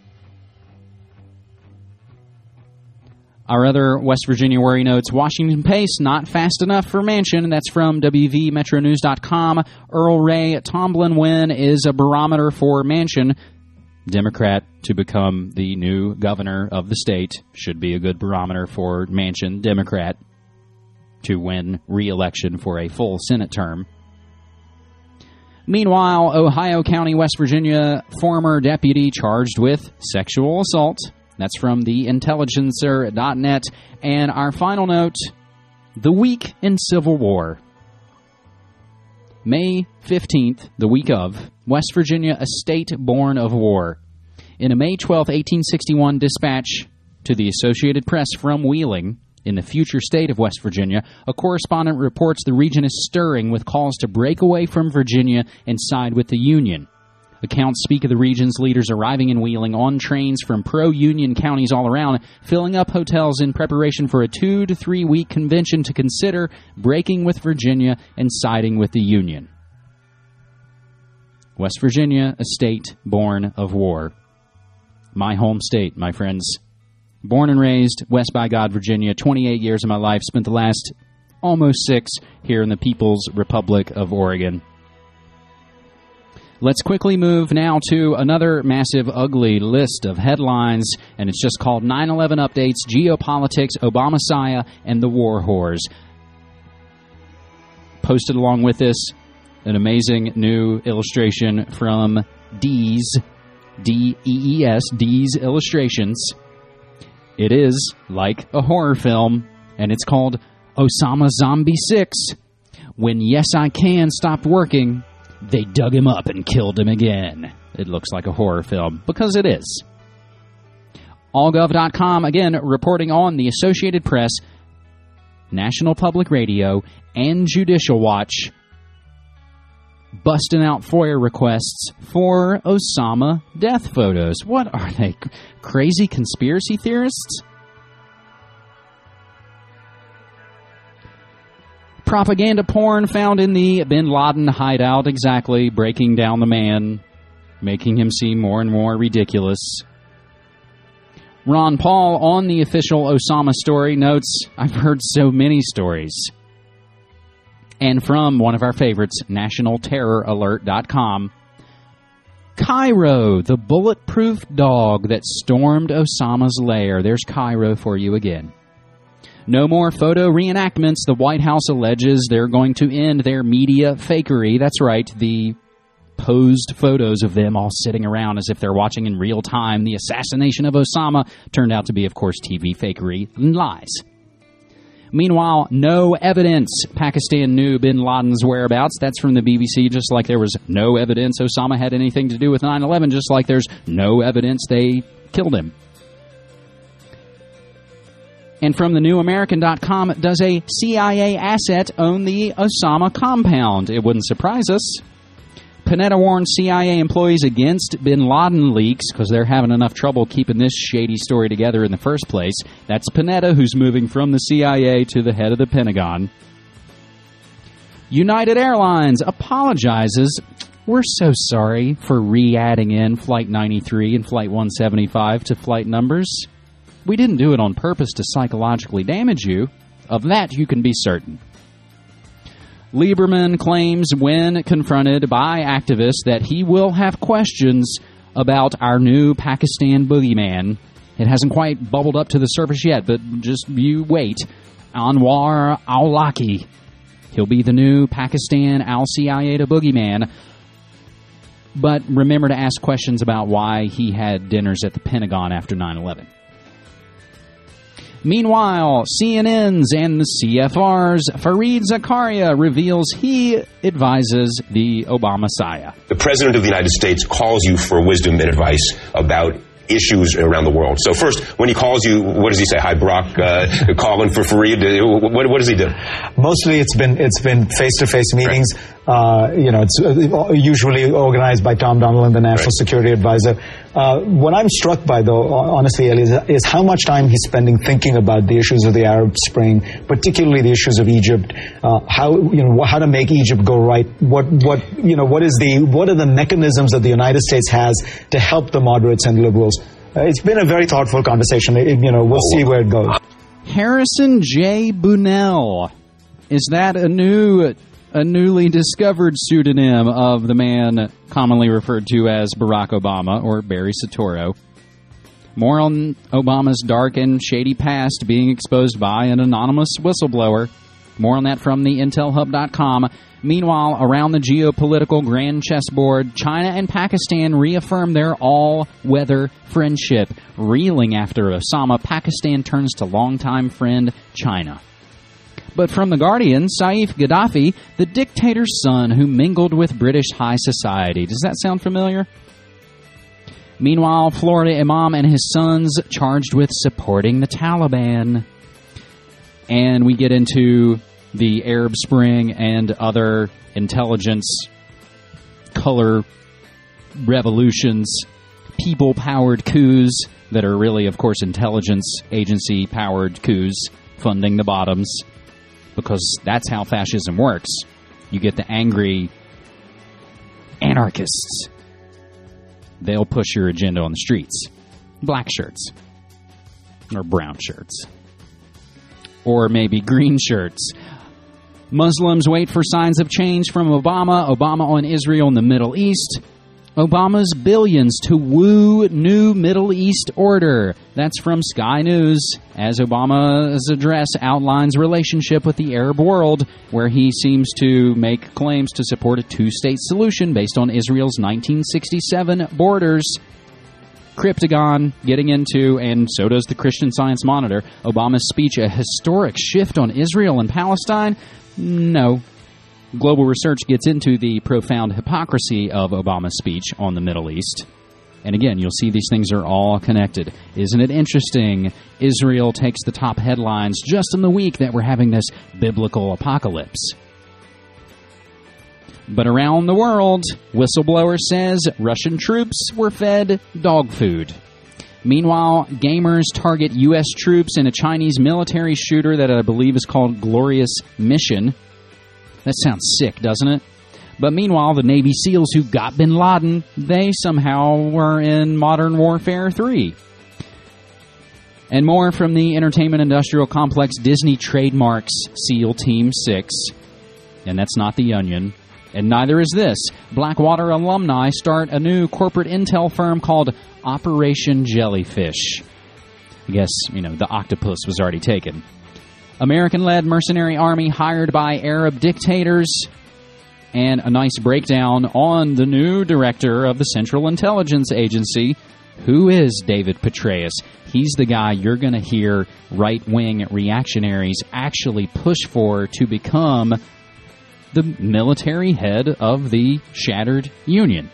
Speaker 9: Our other West Virginia worry notes, Washington pace not fast enough for Manchin. That's from WVMetroNews.com. Earl Ray Tomblin win is a barometer for Manchin. Democrat to become the new governor of the state should be a good barometer for Manchin, Democrat, to win re-election for a full Senate term. Meanwhile, Ohio County, West Virginia, former deputy charged with sexual assault. That's from theintelligencer.net. And our final note, the week in Civil War. May 15th, the week of, West Virginia, a state born of war. In a May 12, 1861 dispatch to the Associated Press from Wheeling, in the future state of West Virginia, a correspondent reports the region is stirring with calls to break away from Virginia and side with the Union. Accounts speak of the region's leaders arriving in Wheeling on trains from pro-Union counties all around, filling up hotels in preparation for a 2 to 3 week convention to consider breaking with Virginia and siding with the Union. West Virginia, a state born of war. My home state, my friends. Born and raised West by God, Virginia, 28 years of my life, spent the last almost 6 here in the People's Republic of Oregon. Let's quickly move now to another massive, ugly list of headlines, and it's just called 9/11 Updates, Geopolitics, Obama-Messiah, and the War Whores. Posted along with this, an amazing new illustration from Dees, D-E-E-S, Dees Illustrations. It is like a horror film, and it's called Osama Zombie 6. When Yes I Can stopped working, they dug him up and killed him again. It looks like a horror film, because it is. Allgov.com, again, reporting on the Associated Press. National Public Radio, and Judicial Watch busting out FOIA requests for Osama death photos. What are they, crazy conspiracy theorists? Propaganda porn found in the bin Laden hideout, exactly, breaking down the man, making him seem more and more ridiculous. Ron Paul on the official Osama story notes, I've heard so many stories. And from one of our favorites, nationalterroralert.com, Cairo, the bulletproof dog that stormed Osama's lair. There's Cairo for you again. No more photo reenactments. The White House alleges they're going to end their media fakery. That's right, the posed photos of them all sitting around as if they're watching in real time the assassination of Osama turned out to be, of course, TV fakery and lies. Meanwhile, no evidence Pakistan knew bin Laden's whereabouts. That's from the BBC, just like there was no evidence Osama had anything to do with 9/11, just like there's no evidence they killed him. And from the newamerican.com, does a CIA asset own the Osama compound? It wouldn't surprise us. Panetta warned CIA employees against bin Laden leaks because they're having enough trouble keeping this shady story together in the first place. That's Panetta, who's moving from the CIA to the head of the Pentagon. United Airlines apologizes. We're so sorry for re-adding in Flight 93 and Flight 175 to flight numbers. We didn't do it on purpose to psychologically damage you. Of that you can be certain. Lieberman claims when confronted by activists that he will have questions about our new Pakistan boogeyman. It hasn't quite bubbled up to the surface yet, but just you wait. Anwar al-Awlaki. He'll be the new Pakistan al-Qaeda boogeyman. But remember to ask questions about why he had dinners at the Pentagon after 9/11. Meanwhile, CNN's and the CFR's Fareed Zakaria reveals he advises the Obama-Sire.
Speaker 1: The President of the United States calls you for wisdom and advice about issues around the world. So first, when he calls you, what does he say? Hi, Barack, calling for Fareed. What does he do?
Speaker 15: Mostly it's been face-to-face meetings. Right. It's usually organized by Tom Donilon, the National Security Advisor. What I'm struck by, though, honestly, Eli, is how much time he's spending thinking about the issues of the Arab Spring, particularly the issues of Egypt, how to make Egypt go right. What are the mechanisms that the United States has to help the moderates and liberals? It's been a very thoughtful conversation. We'll see where it goes.
Speaker 9: Harrison J. Bunnell. Is that a newly discovered pseudonym of the man commonly referred to as Barack Obama or Barry Soetoro? More on Obama's dark and shady past being exposed by an anonymous whistleblower. More on that from the intelhub.com. Meanwhile, around the geopolitical grand chessboard, China and Pakistan reaffirm their all-weather friendship. Reeling after Osama, Pakistan turns to longtime friend China. But from The Guardian, Saif Gaddafi, the dictator's son who mingled with British high society. Does that sound familiar? Meanwhile, Florida imam and his sons charged with supporting the Taliban. And we get into the Arab Spring and other intelligence, color revolutions, people-powered coups that are really, of course, intelligence agency-powered coups funding the bottoms. Because that's how fascism works. You get the angry anarchists. They'll push your agenda on the streets. Black shirts. Or brown shirts. Or maybe green shirts. Muslims wait for signs of change from Obama. Obama on Israel and the Middle East. Obama's billions to woo new Middle East order. That's from Sky News, as Obama's address outlines relationship with the Arab world, where he seems to make claims to support a two-state solution based on Israel's 1967 borders. Cryptagon getting into, and so does the Christian Science Monitor, Obama's speech a historic shift on Israel and Palestine? No. Global Research gets into the profound hypocrisy of Obama's speech on the Middle East. And again, you'll see these things are all connected. Isn't it interesting? Israel takes the top headlines just in the week that we're having this biblical apocalypse. But around the world, whistleblower says Russian troops were fed dog food. Meanwhile, gamers target U.S. troops in a Chinese military shooter that I believe is called Glorious Mission. That sounds sick, doesn't it? But meanwhile, the Navy SEALs who got bin Laden, they somehow were in Modern Warfare 3. And more from the entertainment industrial complex. Disney trademarks SEAL Team 6. And that's not the Onion. And neither is this. Blackwater alumni start a new corporate intel firm called Operation Jellyfish. I guess, the octopus was already taken. American-led mercenary army hired by Arab dictators. And a nice breakdown on the new director of the Central Intelligence Agency. Who is David Petraeus? He's the guy you're going to hear right-wing reactionaries actually push for to become the military head of the shattered Union.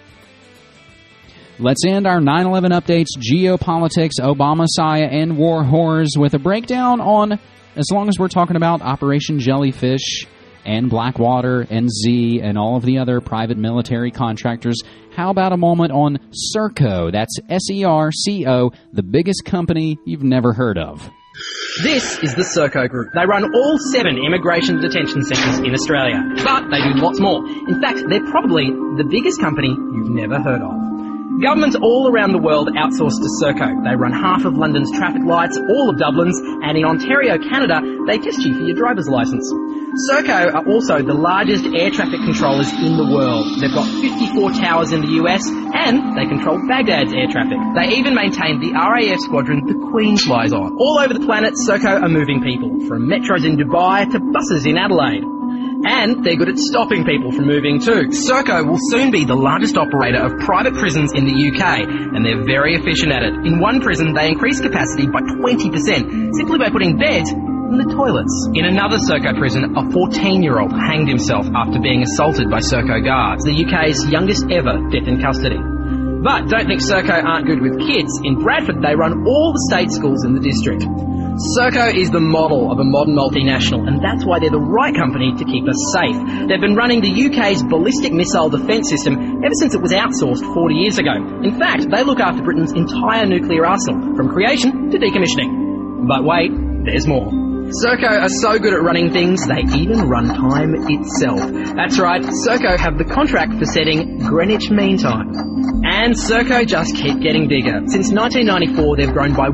Speaker 9: Let's end our 9/11 updates, geopolitics, Obama-Messiah, and war horrors with a breakdown on, as long as we're talking about Operation Jellyfish and Blackwater and Z and all of the other private military contractors, how about a moment on Serco? That's S-E-R-C-O, the biggest company you've never heard of.
Speaker 16: This is the Serco Group. They run all 7 immigration detention centres in Australia, but they do lots more. In fact, they're probably the biggest company you've never heard of. Governments all around the world outsource to Serco. They run half of London's traffic lights, all of Dublin's, and in Ontario, Canada, they test you for your driver's licence. Serco are also the largest air traffic controllers in the world. They've got 54 towers in the US, and they control Baghdad's air traffic. They even maintain the RAF squadron the Queen flies on. All over the planet, Serco are moving people, from metros in Dubai to buses in Adelaide. And they're good at stopping people from moving too. Serco will soon be the largest operator of private prisons in the UK, and they're very efficient at it. In one prison, they increase capacity by 20%, simply by putting beds in the toilets. In another Serco prison, a 14-year-old hanged himself after being assaulted by Serco guards, the UK's youngest ever death in custody. But don't think Serco aren't good with kids. In Bradford, they run all the state schools in the district. Serco is the model of a modern multinational, and that's why they're the right company to keep us safe. They've been running the UK's ballistic missile defence system ever since it was outsourced 40 years ago. In fact, they look after Britain's entire nuclear arsenal, from creation to decommissioning. But wait, there's more. Serco are so good at running things, they even run time itself. That's right, Serco have the contract for setting Greenwich Mean Time. And Serco just keep getting bigger. Since 1994, they've grown by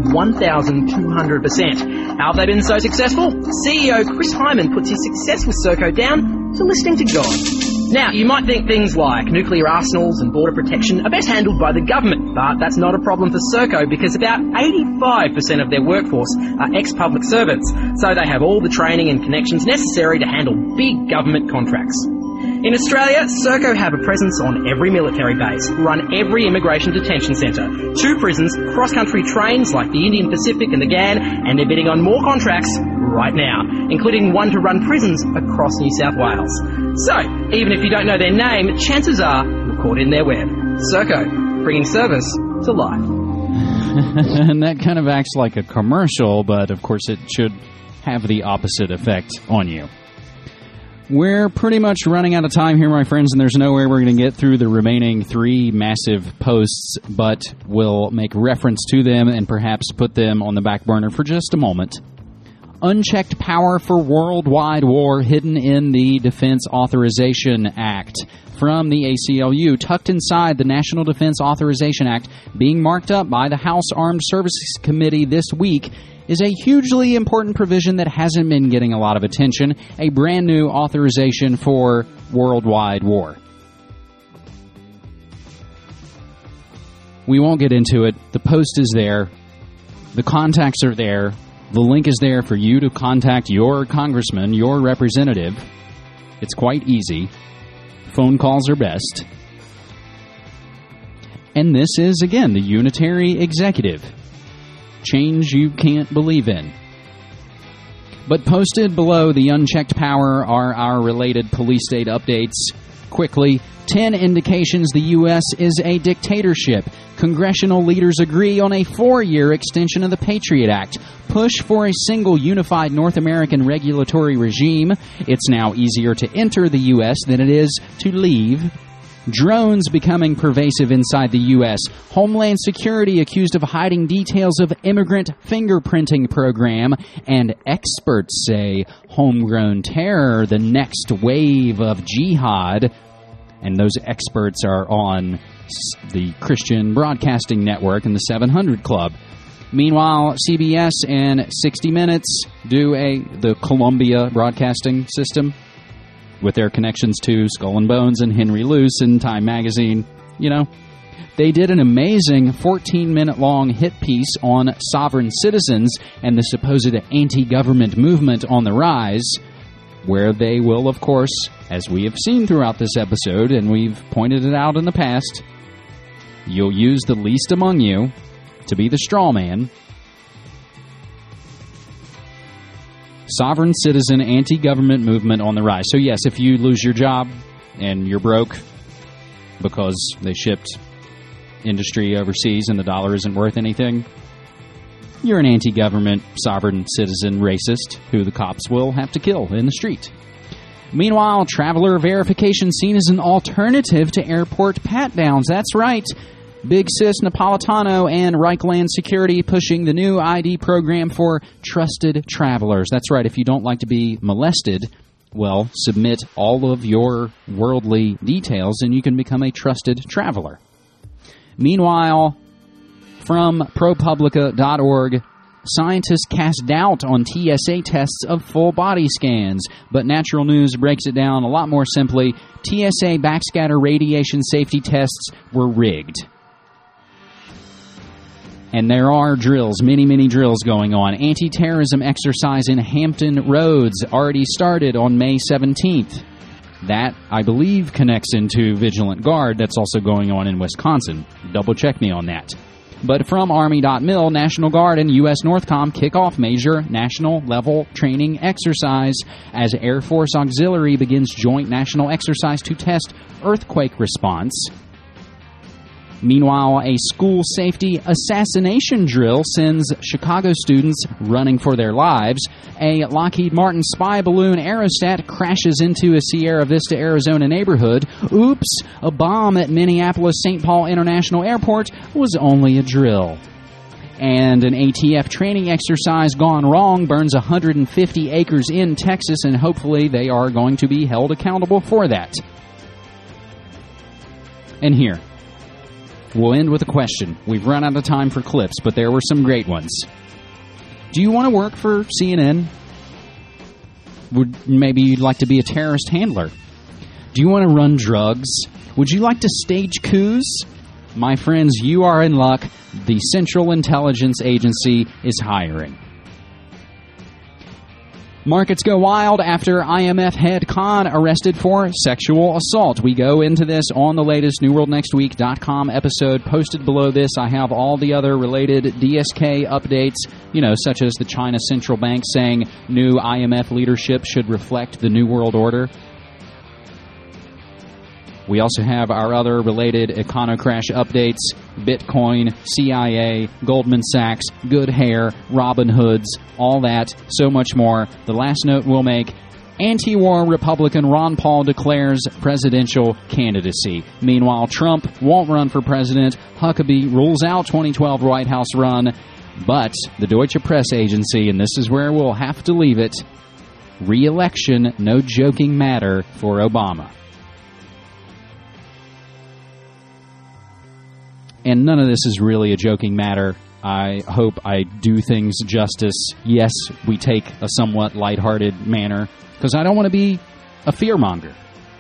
Speaker 16: 1,200%. How have they been so successful? CEO Chris Hyman puts his success with Serco down to listening to God. Now, you might think things like nuclear arsenals and border protection are best handled by the government, but that's not a problem for Serco because about 85% of their workforce are ex-public servants, so they have all the training and connections necessary to handle big government contracts. In Australia, Serco have a presence on every military base, run every immigration detention centre, 2 prisons, cross-country trains like the Indian Pacific and the GAN, and they're bidding on more contracts right now, including one to run prisons across New South Wales. So, even if you don't know their name, chances are you're caught in their web. Serco, bringing service to life.
Speaker 9: And that kind of acts like a commercial, but of course it should have the opposite effect on you. We're pretty much running out of time here, my friends, and there's no way we're going to get through the remaining 3 massive posts, but we'll make reference to them and perhaps put them on the back burner for just a moment. Unchecked power for worldwide war hidden in the Defense Authorization Act. From the ACLU, tucked inside the National Defense Authorization Act, being marked up by the House Armed Services Committee this week, is a hugely important provision that hasn't been getting a lot of attention, a brand new authorization for worldwide war. We won't get into it. The post is there. The contacts are there. The link is there for you to contact your congressman, your representative. It's quite easy. Phone calls are best. And this is, again, the unitary executive. Change you can't believe in. But posted below the unchecked power are our related police state updates. Quickly, 10 indications the U.S. is a dictatorship. Congressional leaders agree on a 4-year extension of the Patriot Act. Push for a single unified North American regulatory regime. It's now easier to enter the U.S. than it is to leave. Drones becoming pervasive inside the U.S. Homeland Security accused of hiding details of immigrant fingerprinting program. And experts say homegrown terror, the next wave of jihad. And those experts are on the Christian Broadcasting Network and the 700 Club. Meanwhile, CBS and 60 Minutes do the Columbia Broadcasting System with their connections to Skull and Bones and Henry Luce and Time Magazine. You know, they did an amazing 14-minute-long hit piece on sovereign citizens and the supposed anti-government movement on the rise, where they will, of course, as we have seen throughout this episode, and we've pointed it out in the past, you'll use the least among you to be the straw man. Sovereign citizen anti-government movement on the rise. So yes, if you lose your job and you're broke because they shipped industry overseas and the dollar isn't worth anything, you're an anti-government, sovereign citizen racist who the cops will have to kill in the street. Meanwhile, traveler verification seen as an alternative to airport pat-downs. That's right. Big Sis Napolitano and Reichland Security pushing the new ID program for trusted travelers. That's right. If you don't like to be molested, well, submit all of your worldly details and you can become a trusted traveler. Meanwhile, from ProPublica.org, scientists cast doubt on TSA tests of full body scans, but Natural News breaks it down a lot more simply. TSA backscatter radiation safety tests were rigged. And there are drills, many drills going on. Anti-terrorism exercise in Hampton Roads already started on May 17th. That, I believe, connects into Vigilant Guard that's also going on in Wisconsin. Double check me on that. But from Army.mil, National Guard and U.S. Northcom kick off major national-level training exercise as Air Force Auxiliary begins joint national exercise to test earthquake response. Meanwhile, a school safety assassination drill sends Chicago students running for their lives. A Lockheed Martin spy balloon aerostat crashes into a Sierra Vista, Arizona neighborhood. Oops, a bomb at Minneapolis-St. Paul International Airport was only a drill. And an ATF training exercise gone wrong burns 150 acres in Texas, and hopefully they are going to be held accountable for that. And here, we'll end with a question. We've run out of time for clips, but there were some great ones. Do you want to work for CNN? Maybe you'd like to be a terrorist handler. Do you want to run drugs? Would you like to stage coups? My friends, you are in luck. The Central Intelligence Agency is hiring. Markets go wild after IMF head Khan arrested for sexual assault. We go into this on the latest NewWorldNextWeek.com episode. Posted below this, I have all the other related DSK updates, such as the China Central Bank saying new IMF leadership should reflect the New World Order. We also have our other related Econocrash updates, Bitcoin, CIA, Goldman Sachs, Good Hair, Robin Hoods, all that, so much more. The last note we'll make, anti-war Republican Ron Paul declares presidential candidacy. Meanwhile, Trump won't run for president. Huckabee rules out 2012 White House run. But the Deutsche Press Agency, and this is where we'll have to leave it, re-election, no joking matter for Obama. And none of this is really a joking matter. I hope I do things justice. Yes, we take a somewhat lighthearted manner, because I don't want to be a fearmonger.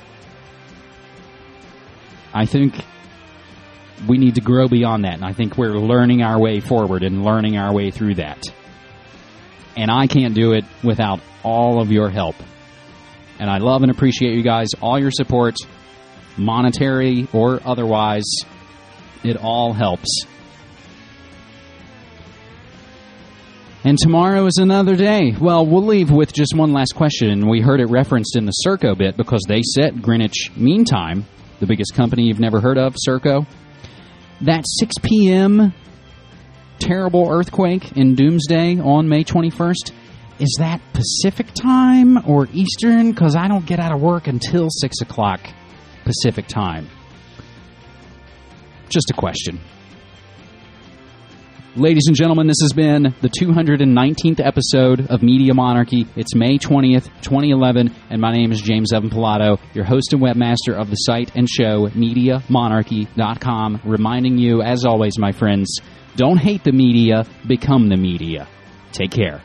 Speaker 9: I think we need to grow beyond that, and I think we're learning our way forward and learning our way through that. And I can't do it without all of your help. And I love and appreciate you guys, all your support, monetary or otherwise. It all helps. And tomorrow is another day. Well, we'll leave with just one last question. We heard it referenced in the Serco bit because they set Greenwich Mean Time, the biggest company you've never heard of, Serco. That 6 p.m. terrible earthquake in Doomsday on May 21st, is that Pacific time or Eastern? Because I don't get out of work until 6 o'clock Pacific time. Just a question. Ladies and gentlemen, this has been the 219th episode of Media Monarchy. It's May 20th, 2011, and my name is James Evan Pilato, your host and webmaster of the site and show, MediaMonarchy.com, reminding you, as always, my friends, don't hate the media, become the media. Take care.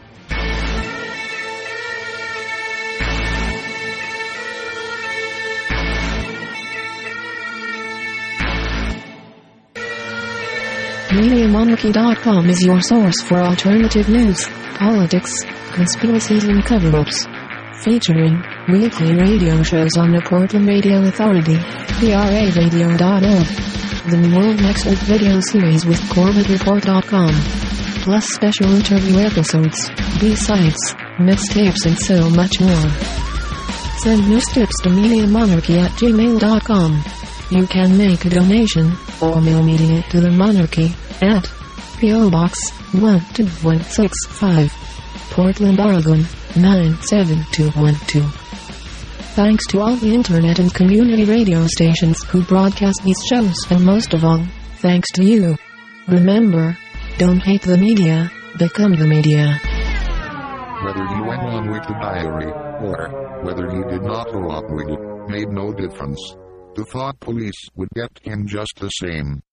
Speaker 4: MediaMonarchy.com is your source for alternative news, politics, conspiracies and cover-ups. Featuring weekly radio shows on the Portland Radio Authority, PRAradio.org, the New World Next Week video series with CorbettReport.com, plus special interview episodes, B-sides, mixtapes and so much more. Send news tips to MediaMonarchy@gmail.com. You can make a donation or mail media to the Monarchy at P.O. Box 12165, Portland, Oregon 97212. Thanks to all the internet and community radio stations who broadcast these shows, and most of all, thanks to you. Remember, don't hate the media, become the media.
Speaker 17: Whether he went on with the diary, or whether he did not go on with it, made no difference. The thought police would get him just the same.